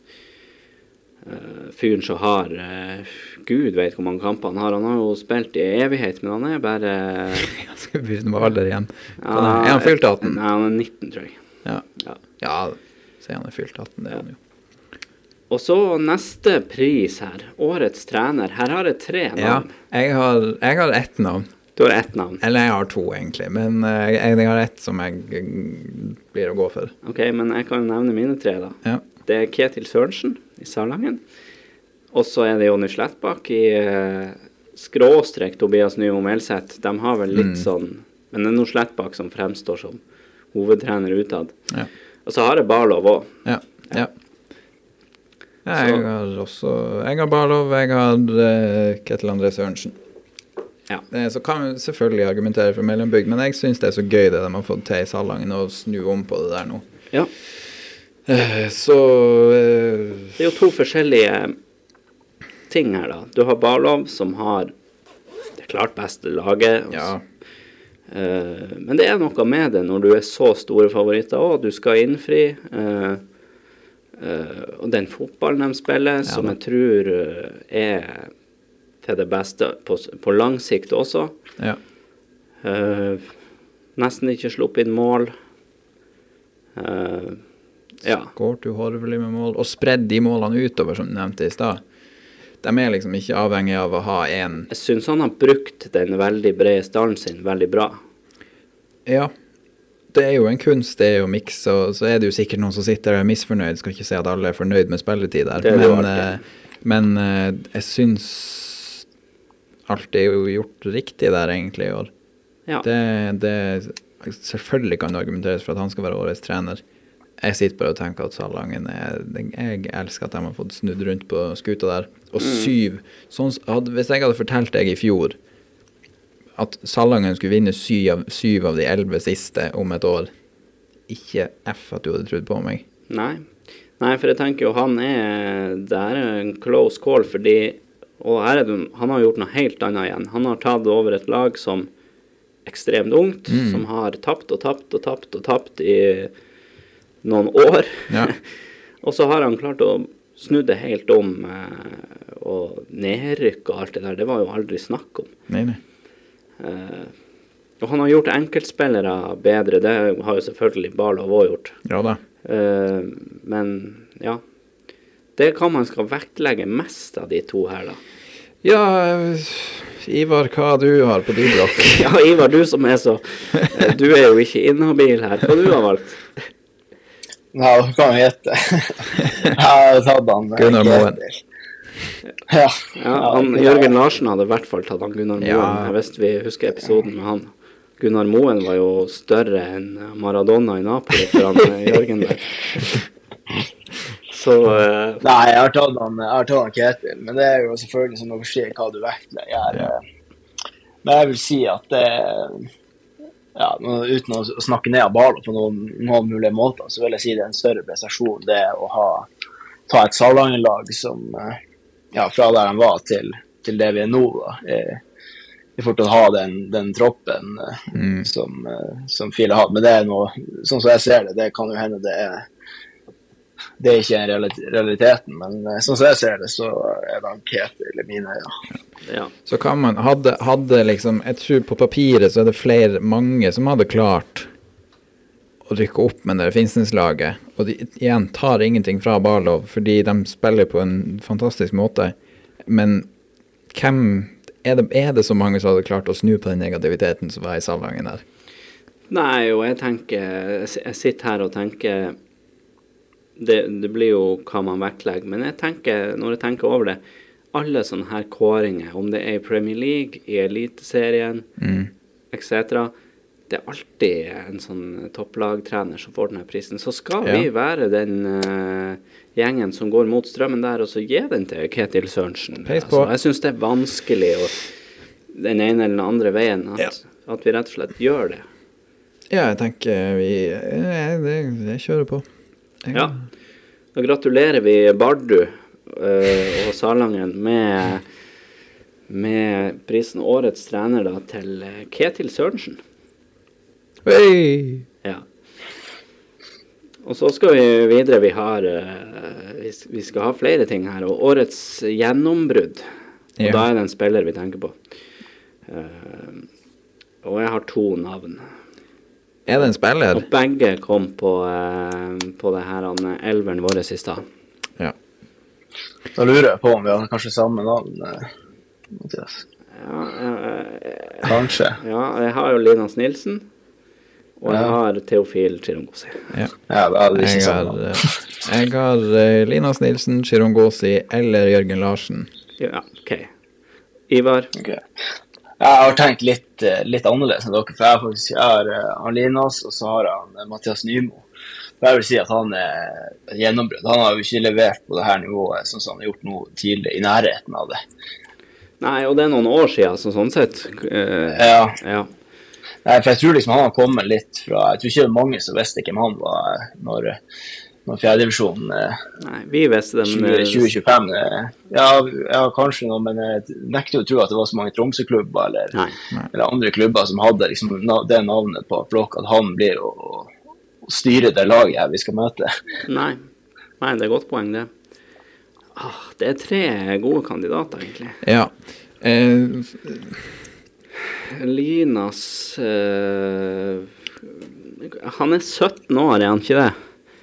Uh, fyren som har uh, Gud vet hvor mange kamper han har. Han har jo spilt i evighet, men han er bare Jeg skal begynne med alder igjen. Hva er, er han fylt atten? Nei, han er nitten, tror jeg. Ja. Ja. Ja, så er han fylt atten, det er han jo. Og så neste pris her. Årets trener. Her har jeg tre Ja, navn. jeg har, jeg har ett navn. Du har ett navn. Eller jeg har to, egentlig. Men uh, jeg, jeg har ett som jeg uh, blir å gå for. Ok, men jeg kan jo nevne mine tre da. Ja. Det er Ketil Sørensen i Salangen. Og så er det Jonny Slettbakk i uh, skråstrek Tobias Nymo Melseth. De har vel litt Mm. sånn, men det er noe Slettbakk som fremstår som hovedtrener utad. Ja. Og så har jeg Barlov også. Ja. Ja. Ja, jeg Så- har også Jeg har Barlov, jeg har uh, Ketil André Sørensen. Ja. Eh, Så kan vi selvfølgelig argumentere for mellombygd, men jeg synes det er så gøy det de har fått til i Salangen å snu om på det der nå. Ja. Eh, Så eh, Det er jo to forskjellige ting her da. Du har Barlov som har det klart beste laget. ja, Eh, men det er noe med det når du er så store favoritter og du skal innfri. eh, eh, og den fotballen de spiller, som da. jeg tror eh, er til det beste på, s- på lang sikt også. ja. Eh, nesten ikke sluppet inn mål. Eh, ja. Skåret uhorvelig med mål, og spredd de målene utover, som du nevnte i stad. De er liksom ikke avhengig av å ha en... Jeg synes han har brukt den veldig brede stallen sin veldig bra. Ja, det er jo en kunst, det er jo miks, og så er det jo sikkert noen som sitter og er misfornøyd. Skal ikke si at alle er fornøyd med spilletid der, Det er det jo men, alltid. eh, men eh, jeg synes alt er jo gjort riktig der egentlig i år. Ja. Det, det, selvfølgelig kan det argumenteres for at han skal være årets trener. Jeg sitter bare og tenker at Salangen er, jeg elsker at de har fått snudd rundt på skuta der. Og syv, sånn, hadde, hvis jeg hadde fortalt deg i fjor at Salangen skulle vinne syv av, syv av de elleve siste om et år, ikke F at du hadde trodd på meg. Nei. Nei, for jeg tenker jo han er, det er en close call, fordi, og her er det, han har gjort noe helt annet igjen. Han har tatt over et lag som ekstremt ungt, som har tapt og tapt og tapt og tapt i noen år. Ja. Og så har han klart å snu det helt om, eh, og nedrykk og alt det der. Det var jo aldri snakk om. Nei, nei. Eh, og han har gjort enkeltspillere bedre. Det har jo selvfølgelig Barlov også gjort. Ja da. Eh, men ja, det kan man skal vektlegge mest av de to her da. Ja, eh, Ivar, hva du har på din blokk? Ja, Ivar, du som er så, eh, du er jo ikke inhabil her. Hva du har valgt? Ja, hva kan vi gjette? Jeg har tatt han eh, Gunnar Moen. Ketil. Ja. Ja, han, Jørgen Larsen hadde i hvert fall tatt han Gunnar Moen, Ja. hvis vi husker episoden med han. Gunnar Moen var jo større enn Maradona i Napoli for han eh, Jørgen der. Så, eh, Nei, jeg har tatt han, jeg har tatt han Ketil, men det er jo selvfølgelig som dere sier hva du vektlegger her. eh. Men jeg vil si at det, ja, nå- uten å snakke ned av Barlov på noen, noen mulige måter, så vil jeg si det er en større prestasjon det å ha, ta et Salangen-lag som, eh, ja, fra der han var til, til det vi er nå, da, i, i forhold til å ha den, den troppen eh, som, eh, som File har. Men det er noe, sånn som jeg ser det, det kan jo hende det er, det er ikke en realit- realiteten, men eh, sånn som jeg ser det, så er det en Ketil i mine øyne. ja. Så kan man, hadde, hadde liksom, jeg tror på papiret så er det flere, mange som hadde klart å rykke opp med det Finnsnes-laget, og de igjen tar ingenting fra Barlov, fordi de spiller på en fantastisk måte, men hvem, er det, er det så mange som hadde klart å snu på den negativiteten som var i Salangen her? Nei, og jeg tenker, jeg s- jeg sitter her og tenker, det, det blir jo hva man vektlegger, men jeg tenker, når jeg tenker over det, alle sånne her kåringer, om det er i Premier League, i Eliteserien, et cetera, det er alltid en sånn topplagtrener som får denne prisen. Så skal Ja. vi være den eh, gjengen som går mot strømmen der, og så gi den til Ketil Sørensen. Peis på. Altså, jeg synes det er vanskelig å, den ene eller den andre veien, at, Ja. at vi rett og slett gjør det. Ja, jeg tenker vi, jeg, det, jeg kjører på. Jeg, Ja, da gratulerer vi Bardu eh, og Salangen med, med prisen Årets trener da, til eh, Ketil Sørensen. Hei! Ja. Og så skal vi videre, vi har, eh, vi s- vi skal ha flere ting her, og Årets gjennombrudd, og Ja. da er det en spiller vi tenker på. Eh, og jeg har to navn. Er det en spiller? Og begge kom på, eh, på det her han, elveren vår i stad. Ja. Da lurer jeg på om vi har kanskje samme navn, eh, Mathias. Ja, eh, Kanskje. ja, jeg har jo Linas Nilsen, og jeg Ja. har Teofil Chirongosi. Ja. Ja, da hadde vi Jeg ikke har, samme navn. eh, jeg har eh, Linas Nilsen, Chirongosi eller Jørgen Larsen. Ja, ok. Ivar? Ok. Jeg har tenkt litt, eh, litt annerledes enn dere, for jeg har faktisk jeg har uh, Alinas, og så har han eh, Mathias Nymo. Og jeg vil si at han er et gjennombrudd. Han har jo ikke levert på det her nivået sånn som han har gjort nå tidlig, i nærheten av det. Nei, og det er noen år siden, så sånn sett. Uh, Ja. ja. Nei, for jeg tror liksom han har kommet litt fra, jeg tror ikke det er mange som visste hvem han var når, når fjerdedivisjonen eh, Nei, vi visste det, men... tjue tjuefem, eh, ja, ja, kanskje noe, men jeg nekter å tro at det var så mange Tromsø-klubber eller, eller andre klubber som hadde liksom det navnet på plokk, at han blir å, å styre det laget vi skal møte. Nei, Nei det er godt poeng det. Ah, det er tre gode kandidater, egentlig. Ja. Eh, Linas uh, han er sytten år, er han ikke det?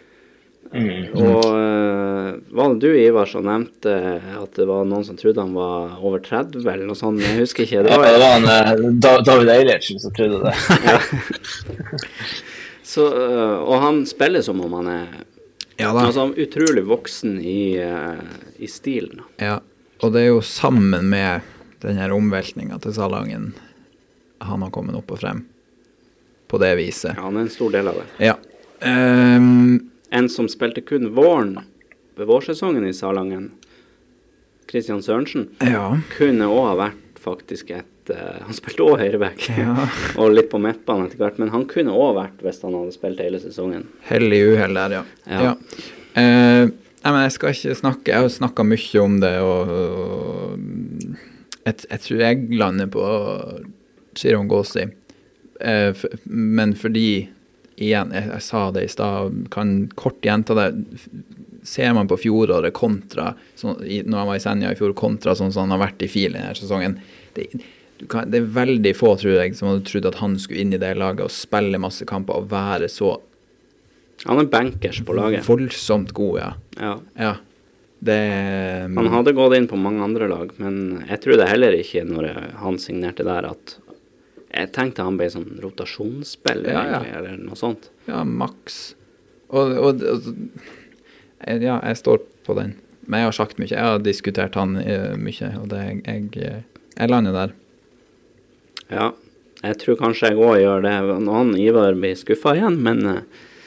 Mm. Og uh, var det du, Ivar, som nevnte at det var noen som trodde han var over tretti eller noe sånt? Jeg husker ikke. Det var, ja, det var en, uh, David Eilertsen som trodde det. Ja. Så, uh, og han spiller som om han er ja, da. Altså, utrolig voksen i, uh, i stilen. Ja, og det er jo sammen med den her omveltningen til Salangen han har kommet opp og frem på det viset. Ja, han er en stor del av det. Ja. Um, en som spilte kun våren ved vårsesongen i Salangen, Kristian Sørensen, ja. kunne også ha vært faktisk et, uh, han spilte også høyreback, ja. og litt på midtbanen etter hvert, men han kunne også vært hvis han hadde spilt hele sesongen. Hellig uheld der, ja. Ja. ja. Uh, nei, men jeg skal ikke snakke, jeg har snakket mye om det, og, og jeg, jeg tror jeg lander på Chironghosi, eh, f- men fordi, igjen, jeg, jeg sa det i sted, kan kort gjenta det, ser man på fjoråret kontra, så, i, når han var i Senja i fjor, kontra sånn som han har vært i Fil i denne sesongen, det, du kan, det er veldig få, tror jeg, som hadde trodd at han skulle inn i det laget og spille masse kamper og være så han er bankers på laget. Voldsomt god, ja. Ja. Ja. Det, han hadde gått inn på mange andre lag, men jeg tror det heller ikke når han signerte der at jeg tenkte han ble sånn rotasjonsspiller ja, ja. egentlig, eller noe sånt. Ja, maks. Og, og, og ja, jeg står på den. Men jeg har sagt mye. Jeg har diskutert han uh, mye, og det, jeg, jeg lander der. Ja, jeg tror kanskje jeg også gjør det. Noen Ivar blir skuffet igjen, men uh,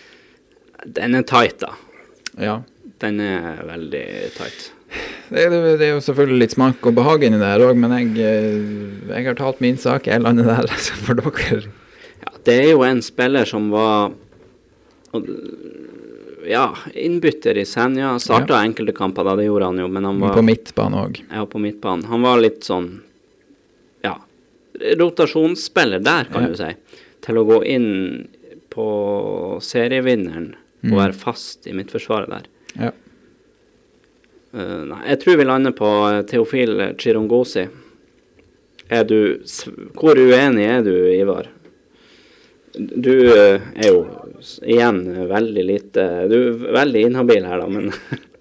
den er tight da. Ja. Den er veldig tight. Det, det, det er jo selvfølgelig litt smak og behag inni det her også, men jeg, jeg har talt min sak, jeg lander der for dere. Ja, det er jo en spiller som var ja, innbytter i Senja, startet ja. enkelte kamper da, det gjorde han jo, men han var på midtbanen også. Ja, på midtbanen. Han var litt sånn, ja, rotasjonsspiller der, kan ja. du si, til å gå inn på serievinneren og mm. være fast i midtforsvaret der. Ja. Uh, nei, jeg tror vi lander på Teofil Chironghosi. Er du, hvor uenig er du, Ivar? Du uh, er jo igjen veldig lite, du er veldig inhabil her da, men...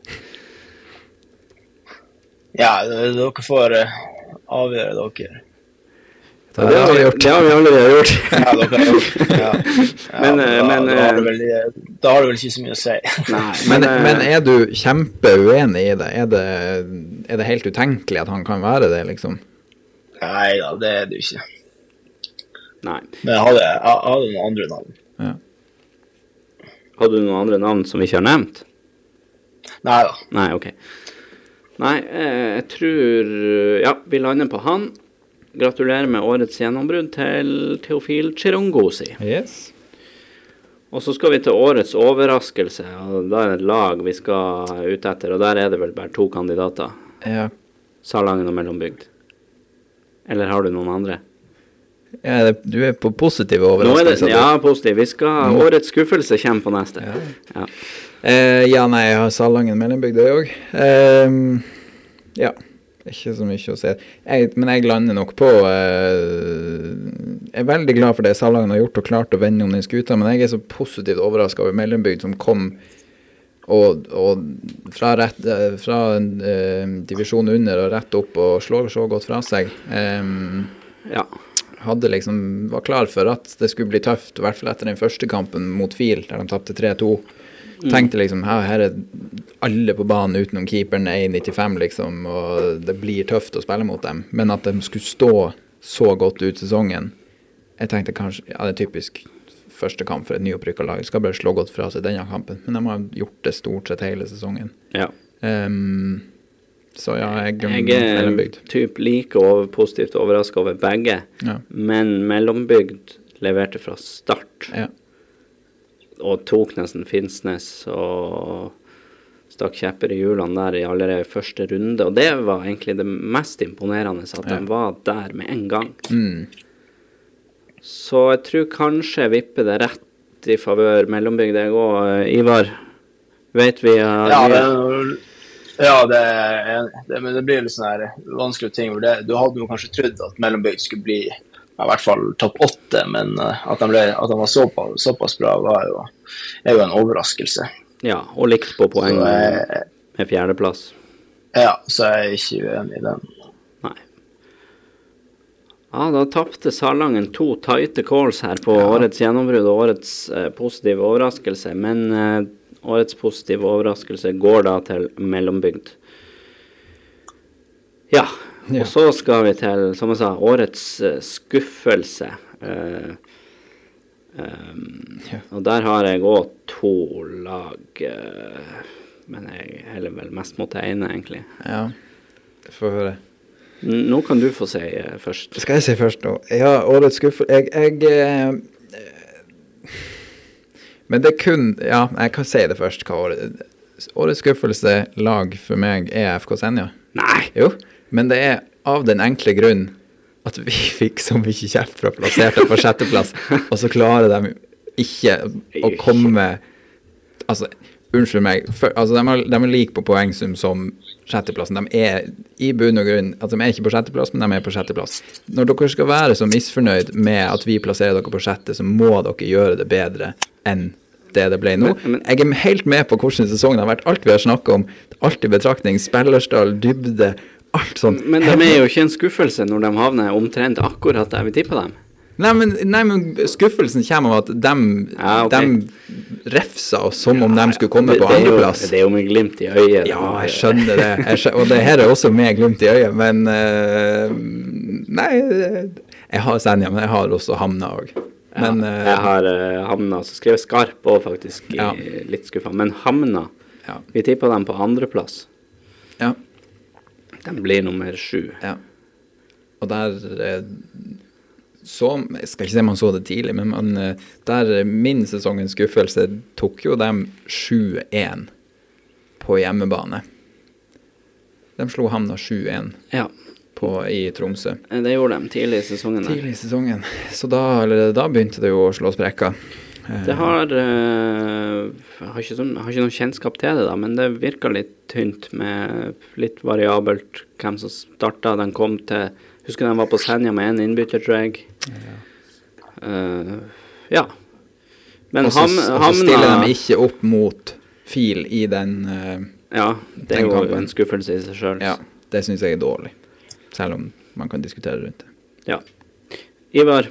ja, dere får uh, avgjøre dere. Ja, det har vi gjort. Det har vi allerede gjort. ja, dere har gjort. Ja. Ja, men, da, men, da, har vel, da har du vel ikke så mye å si. Nei, men, men, men er du kjempeuenig i det? Er, det? er det helt utenkelig at han kan være det, liksom? Nei da, det er det jo ikke. Nei. Men jeg hadde, jeg hadde noen andre navn. Ja. Hadde du noen andre navn som vi ikke har nevnt? Nei da. Nei, ok. Nei, jeg tror, ja, vi lander på han. Gratulerer med årets gjennombrudd til Teofil Chironghosi. Yes. Og så skal vi til årets overraskelse, og da er det et lag vi skal ut etter, og der er det vel bare to kandidater. Ja. Salangen og Mellombygd. Eller har du noen andre? Ja, det, du er på positive overraskelser. Ja, positiv. Vi skal, årets skuffelse kommer på neste. Ja, ja. Eh, ja nei, jeg har Salangen Mellombygd det også. Eh, ja. Ikke så mye å se. Jeg, men jeg lander nok på eh, jeg er veldig glad for det Salangen har gjort og klart å vende om den skuta, men jeg er så positivt overrasket over Mellombygd som kom og, og fra, rett, fra en eh, divisjon under og rett opp og slår så godt fra seg. Um, ja. Hadde liksom, var klar for at det skulle bli tøft, i hvert fall etter den første kampen mot Fil, der de tappte tre to. Tenkte liksom, her, her er alle på banen utenom keeperen én nittifem liksom, og det blir tøft å spille mot dem. Men at de skulle stå så godt ut sesongen, jeg tenkte kanskje, ja det er typisk første kamp for et nyopprykket lag, skal bare slå godt fra seg denne kampen. Men de har gjort det stort sett hele sesongen. Ja. Um, Så ja, jeg, jeg er Mellombygd. typ like over, positivt overrasket over begge, Ja. men Mellombygd leverte fra start, Ja. og tok nesten Finnsnes, og stakk kjepper i hjulene der i allerede første runde, og det var egentlig det mest imponerende, at Ja. de var der med en gang. Mm. Så jeg tror kanskje jeg vipper det rett i favør Mellombygd, jeg også. Ivar, vet vi uh, Ja, det er, ja, det er enig. Det, men det blir litt sånn her vanskelige ting. Hvor det, du hadde jo kanskje trodd at Mellombygd skulle bli ja, i hvert fall topp åtte, men uh, at de, ble, at de var såpass, såpass bra var jo, er jo en overraskelse. Ja, og likt på poeng Så jeg, med fjerdeplass. ja, så jeg er ikke uenig i den. Nei. Ja, da tappte Salangen to tighte calls her på Ja. årets gjennombrudd og årets eh, positive overraskelse, men eh, årets positive overraskelse går da til Mellombygd. Ja, Ja. og så skal vi til, som jeg sa, årets eh, skuffelse. Eh, Um, Ja. Og der har jeg også to lag, uh, men jeg heller vel mest mot det ene, egentlig. Ja, få høre. N- Nå kan du få si uh, først. Skal jeg si først nå? Ja, årets skuffelse. Jeg, jeg eh, Men det er kun, ja, jeg kan si det først. Hva året, årets skuffelse lag for meg er F K Senja. Nei! Jo, men det er av den enkle grunn at vi fikk så mye kjeft fra plasserte på sjetteplass, og så klarer de ikke å komme, altså, unnskyld meg, for, altså de er, de er like på poengsum som sjetteplassen. De er i bunn og grunn, at de er ikke på sjetteplass, men de er på sjetteplass. Når dere skal være så misfornøyd med at vi plasserer dere på sjette, så må dere gjøre det bedre enn det det ble nå. Men, men, Jeg er helt med på hvordan sesongen har vært. Alt vi har snakket om, alt i betraktning, spillerstall, dybde, alt sånt. men de er jo ikke en skuffelse når de havner omtrent akkurat der vi tipper dem. Nei, men, nei, men skuffelsen kommer av at de, Ja, ok. de refsa oss som om de skulle komme Det- på det er jo- andreplass. Det er jo med glimt i øyet. Ja, jeg skjønner det. Jeg skjønner, og det her er også med glimt i øyet, men eh, nei, jeg har Senja, men jeg har også Hamna også. Men, ja, eh, jeg har uh, Hamna, så skrev Skarp også faktisk, i, Ja. litt skuffet. Men Hamna, ja, vi tipper dem på andreplass. ja, De blir nummer sju. ja. Og der eh, så, jeg skal ikke si man så det tidlig, men man, eh, der min sesongens skuffelse tok jo dem sju én på hjemmebane. De slo Hamna sju én Ja, på, i Tromsø. det gjorde de tidlig i sesongen. der. Tidlig i sesongen. Så da, eller, da begynte det jo å slå sprekker. Eh, Det har eh, Jeg har ikke, sånn, jeg har ikke noen kjennskap til det, da, men det virker litt tynt med litt variabelt hvem som starta. Den kom til Husker de var på Senja med en innbytter, tror jeg. Eh, ja. Men og så, ham, og så stiller Hamna de ikke opp mot Fil i den eh, Ja, det er den jo kampen. en skuffelse i seg sjøl. Ja, det synes jeg er dårlig. Selv om man kan diskutere rundt det. Ja. Ivar,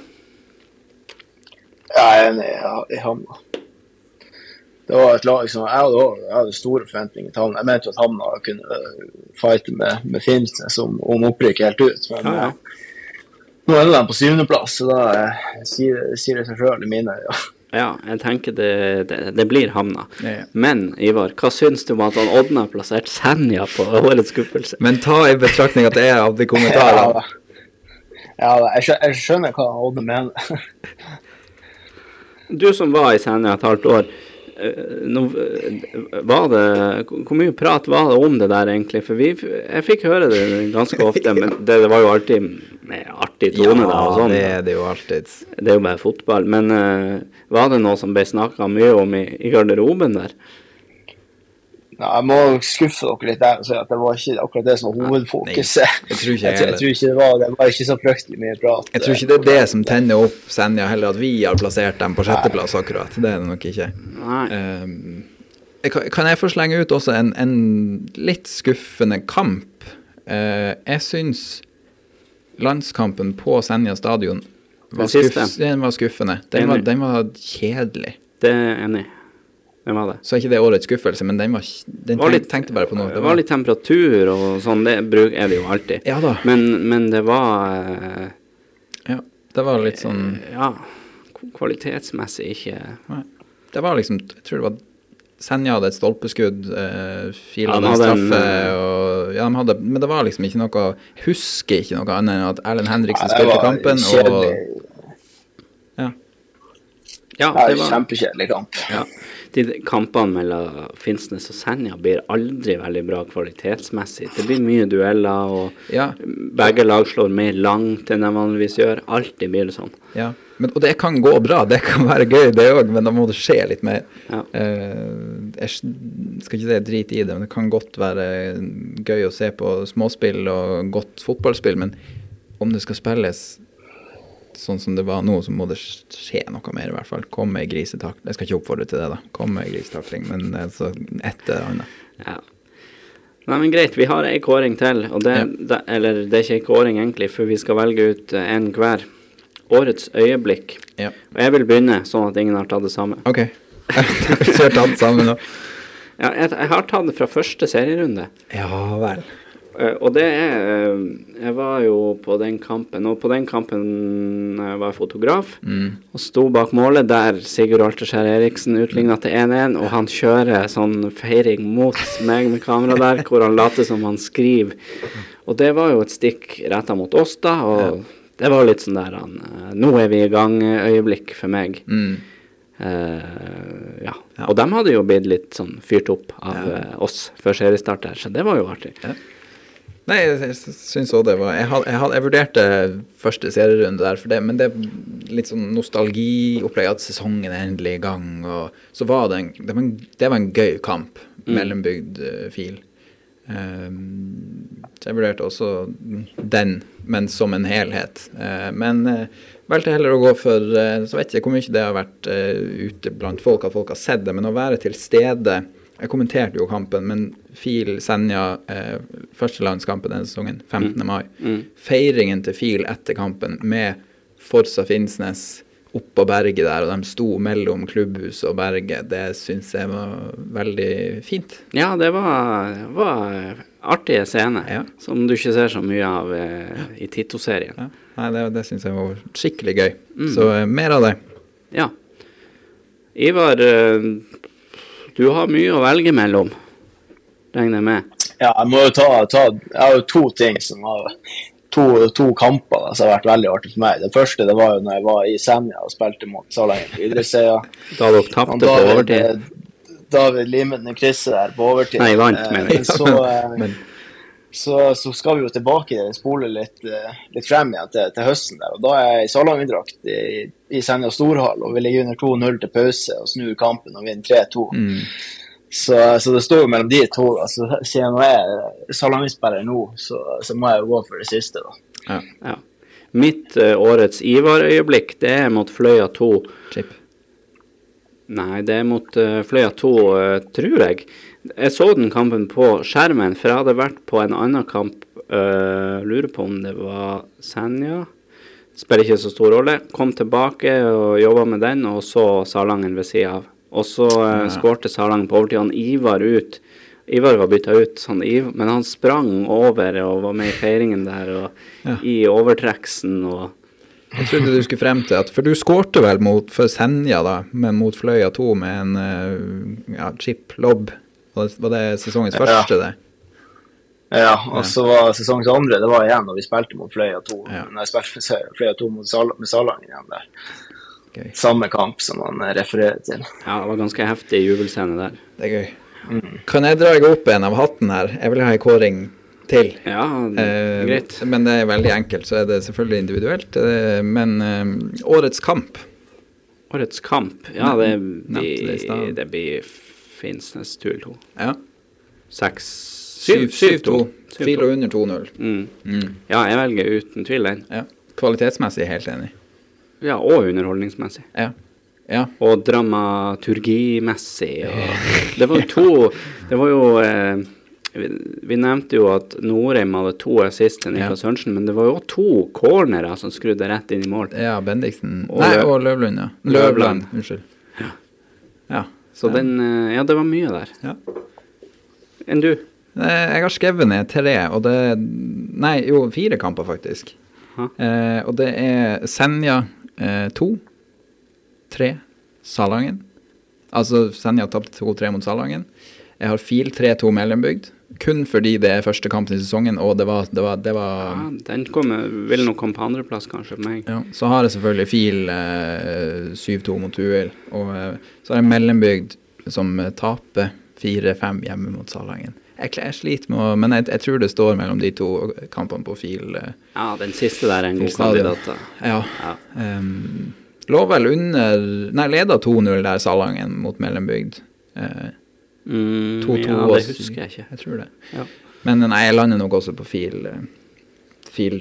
Jeg er enig i- i Hamna. Det var et lag som jeg hadde, også- jeg hadde store forventninger til Hamna. Jeg mente jo at Hamna kunne fighte med, med Finnsnes om, om opprykk helt ut. Men Ja, ja. eh, nå er de på syvendeplass, så da eh, sier, sier det seg selv i mine øyne. ja, jeg tenker det, det, det blir Hamna. Ja, ja. Men Ivar, hva syns du om at han Odden har plassert Senja på årets skuffelse? Men ta i betraktning at det er av de Ja, kommentarene. da. ja da, jeg, skjønner, jeg skjønner hva Odde mener. Du som var i Senja et halvt år, eh, nå, eh, var det, hvor mye prat var det om det der egentlig? For vi, jeg fikk høre det ganske ofte, men det, det var jo alltid med artig tone da, og Ja, sånn. det er det jo alltid. Det er jo bare fotball. Men eh, var det noe som ble snakket mye om i, i garderoben der? Ja, jeg må skuffe dere litt der og si at det var ikke akkurat det som var hovedfokuset. Nei, jeg tror ikke jeg jeg, tror, jeg tror ikke det var, det var ikke så fryktelig mye prat. Jeg tror ikke det er det som tenner opp Senja, heller at vi har plassert dem på sjetteplass akkurat. Det er det nok ikke. Nei. Um, jeg kan, kan jeg få slenge ut også en, en litt skuffende kamp? Uh, jeg synes landskampen på Senja stadion var, Den siste. skuff, den var skuffende. Den var, Enig. den var kjedelig. Det er jeg enig i. Det var det. Så ikke det årets skuffelse, men den var, den Det var tenk, litt- tenkte bare på noe. Det var litt temperatur og sånn, det bruk, er det jo alltid. Ja da. Men, men det var eh, Ja, det var litt sånn ja, kvalitetsmessig ikke Nei. Det var liksom, jeg tror det var Senja hadde et stolpeskudd, uh, Fil Ja, hadde de en hadde en, straffe, eh, og, ja, de hadde, men det var liksom ikke noe, jeg husker ikke noe annet enn at Erlend Henriksen Ja, det spilte var kampen, kjedelig. og ja, Ja, Ja, det var... kjempekjedelig kamp. Ja, de kampene mellom Finnsnes og Senja blir aldri veldig bra kvalitetsmessig. Det blir mye dueller, og ja, begge lag slår mer langt enn de vanligvis gjør. Alltid blir det sånn. ja. Men, og det kan gå bra, det kan være gøy det også, men da må det skje litt mer. Ja. Uh, jeg skal ikke si drit i det, men det kan godt være gøy å se på småspill og godt fotballspill, men om det skal spilles sånn som det var nå, så må det skje noe mer i hvert fall. Kom med grisetakling. Jeg skal ikke oppfordre til det da. Kom med grisetakling, men altså etter annet. Ja. Nei, men greit, vi har en kåring til, og det, Ja. det, eller det er ikke en kåring egentlig, for vi skal velge ut en hver. Årets øyeblikk. Ja. Og jeg vil begynne, sånn at ingen har tatt det samme. Ok. Vi har tatt sammen nå. Ja, jeg, jeg har tatt det fra første serierunde. Ja vel. Uh, og det er, uh, jeg var jo på den kampen, og på den kampen uh, var jeg fotograf, Mm. og sto bak målet der Sigurd Alterskjær Eriksen utlignet til en en, og han kjører sånn feiring mot meg med kamera der, hvor han later som han skriver. Og det var jo et stikk rettet mot oss da, og ja. Det var litt sånn der, han, uh, nå er vi i gang øyeblikk for meg. Mm. Uh, ja. Ja. Og de hadde jo blitt litt sånn fyrt opp av Ja. uh, oss før seriestart der, så det var jo artig. Ja. Nei, jeg, jeg synes også det var jeg, had, jeg, had, jeg vurderte første serierunde der for det, men det er litt sånn nostalgiopplegg at sesongen er endelig i gang, og så var det en, det var en, det var en gøy kamp, Mm. mellombygd uh, fil. Um, så jeg vurderte også den, men som en helhet. Uh, men uh, valgte heller å gå for, uh, så vet jeg ikke hvor mye det har vært uh, ute blant folk, at folk har sett det, men å være til stede. Jeg kommenterte jo kampen, men Fil Senja, eh, første landskampen denne sesongen, femtende mai. Mm. Feiringen til Fil etter kampen med Forza Finnsnes opp på berget der, og de sto mellom klubbhus og berget, det synes jeg var veldig fint. Ja, det var, var artige scener, Ja. som du ikke ser så mye av eh, i Tito-serien. Ja. Nei, det, det synes jeg var skikkelig gøy. Mm. Så eh, mer av det. Ja. Ivar, eh, du har mye å velge mellom, regner jeg med. Ja, jeg må jo ta, ta jeg har jo to ting som har to, to kamper da, som har vært veldig artig for meg. Det første, det var jo når jeg var i Senja og spilte mot Salangen idrettssida. Da dere tapte på overtid. David Limen i krysset der på overtid. Nei, vant, mener jeg. Eh, så, eh, Men, så, så skal vi jo tilbake, spole litt, eh, litt frem igjen til, til høsten der. Og da er jeg i Salangen-drakt i, i Senja Storhall, og vi ligger under to null til pause og snur kampen og vinner tre to. mm, Så, så det står jo mellom de to. Altså, siden jeg er Salangen-spiller nå, så, så må jeg jo gå for det siste da. ja, Ja. Mitt eh, årets Ivar-øyeblikk, det er mot Fløya to. chip. Nei, det er mot uh, Fløya to, uh, tror jeg. Jeg så den kampen på skjermen, for jeg hadde vært på en annen kamp, uh, lurer på om det var Senja. Spiller ikke så stor rolle. Kom tilbake og jobbet med den, og så Salangen ved siden av. Og så uh, Ja. skårte Salangen på overtid, han Ivar ut. Ivar var byttet ut, sånn, Ivar, men han sprang over og var med i feiringen der, og Ja. i overtreksen, og Jeg trodde du skulle frem til at, for du skårte vel mot, for Senja da, men mot Fløya to med en uh, ja, chip lob. Var det, var det sesongens Ja. første det? Ja, og så var sesongens andre, det var igjen når vi spilte mot Fløya to. Ja. Når jeg spilte med Fløya to mot Sal med Salangen igjen der. Gøy. Samme kamp som han eh, refererer til. ja, det var ganske heftig jubelscene der. Det er gøy. Kan jeg dra deg opp en av hatten her? Jeg vil ha en kåring til. Ja, Eh, greit. Men det er veldig enkelt, så er det selvfølgelig individuelt. Eh, men eh, årets kamp. Årets kamp, ja, det Nevnte det i blir, stad. det blir Finnsnes Tuel to. Ja. seks, syv syv to. Syv Fil to. og under to null. Mm. Mm. Ja, jeg velger uten tvil den. Ja. Kvalitetsmessig helt enig. Ja, og underholdningsmessig. Ja. Ja. Og dramaturgimessig. Og det var jo to, det var jo, eh, vi, vi nevnte jo at Norheim hadde to assist til Niklas Ja. Sørensen, men det var jo også to cornerer som skrudde rett inn i mål. Ja, Bendiksen. Og Nei, Lø- og Løvlund, ja. Løvland. Løvland, unnskyld. Ja. Ja. Så den, eh, ja, det var mye der. Ja. Enn du? Eh, Jeg har skrevet ned tre, og det Nei, jo, fire kamper faktisk. Hæ? Eh, og det er Senja eh, to, tre, Salangen. Altså, Senja tappte to tre mot Salangen. Jeg har Fil tre to Mellombygd, kun fordi det er første kampen i sesongen, og det var... Det var, det var ja, den kommer, vil nok komme på andre plass kanskje for meg. Ja, så har jeg selvfølgelig Fil eh, syv to mot Uil, og eh, så har jeg Mellombygd som eh, taper fire fem hjemme mot Salangen. Jeg, jeg sliter med å, men jeg, jeg tror det står mellom de to kampene på Fil. Eh, ja, den siste der er en god kandidat. Ja. ja. Um, lå vel under... Nei, leder to null der Salangen mot Mellombygd. Eh, Mm, to to ja, det husker jeg ikke. Jeg tror det. Ja. Men nei, jeg lander nok også på Fil Fil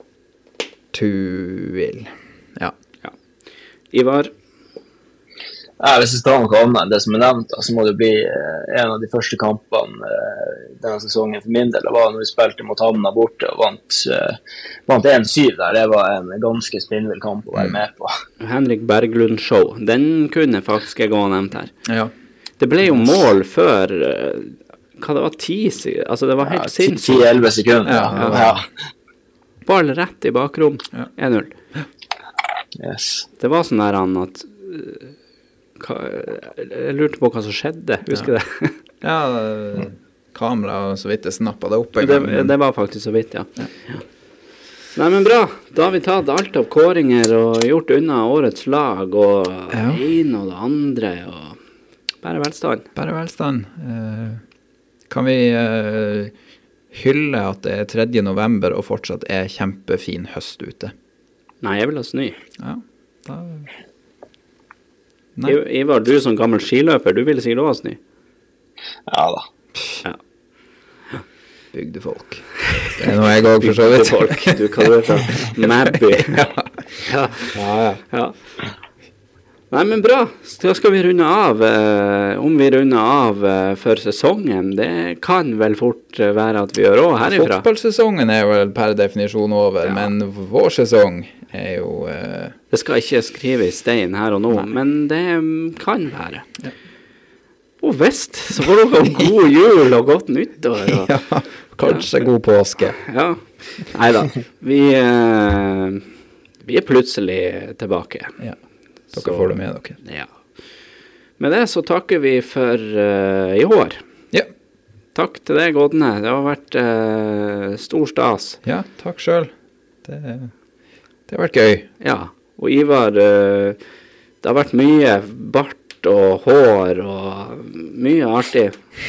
Tuil. Ja. ja. Ivar? Ja, hvis vi tar noe annet enn det som er nevnt, så må det bli eh, en av de første kampene eh, denne sesongen for min del. Det var når vi spilte mot Hamna borte og vant, eh, vant en syv der. Det var en ganske spinnvill kamp å være med på. Henrik Berglund show. Den kunne faktisk jeg gå og nevnt her. Ja. Det ble jo mål før, hva det var, ti, altså det var helt ja, sinnssykt. ti til elleve sekunder. Ja, ja. ja. Ball rett i bakrom, ja. en null. Yes. Det var sånn der han at, hva, jeg lurte på hva som skjedde, husker ja. det? ja, kamera så vidt det snappet det opp en det, gang. det var faktisk så vidt, ja. ja. ja. Nei, men bra. Da har vi tatt alt av kåringer og gjort unna årets lag, og ja. det ene og det andre, og bare velstand. Bare velstand. Uh, kan vi uh, hylle at det er tredje november og fortsatt er kjempefin høst ute? Nei, jeg vil ha snø. Ja, da... Nei. Ivar, du som gammel skiløper, du ville sikkert også ha snø? Ja da. Ja. Bygdefolk. Det er noe jeg også for så vidt. Bygdefolk. Du kan du fra Mabby. ja. Ja. Ja, ja. ja. Nei, men bra. Da skal vi runde av. Eh, om vi runder av eh, for sesongen, det kan vel fort eh, være at vi gjør også herifra. Fotballsesongen er vel per definisjon over, ja. men vår sesong er jo... Eh... Det skal ikke skrive i stein her og nå, Nei. men det kan være. Ja. Og vest, så får dere god jul og godt nyttår. Og... ja, kanskje ja. God påske. Ja, neida. Vi, eh, vi er plutselig tilbake. Ja. Dere så, får det med dere. Ja. Med det så takker vi for uh, i år. Ja. Takk til deg, Ådne. Det har vært uh, stor stas. Ja, takk selv. Det, det har vært gøy. Ja, og Ivar, uh, det har vært mye bart og hår og mye artig.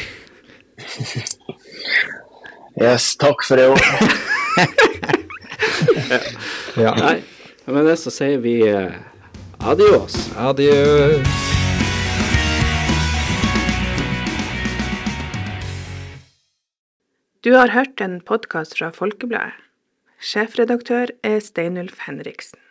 Yes, takk for det også. ja. ja. Nei, med det så sier vi... Uh, Adios. Adjø. Du har hørt en podcast fra Folkebladet. Sjefredaktør er Steinulf Henriksen.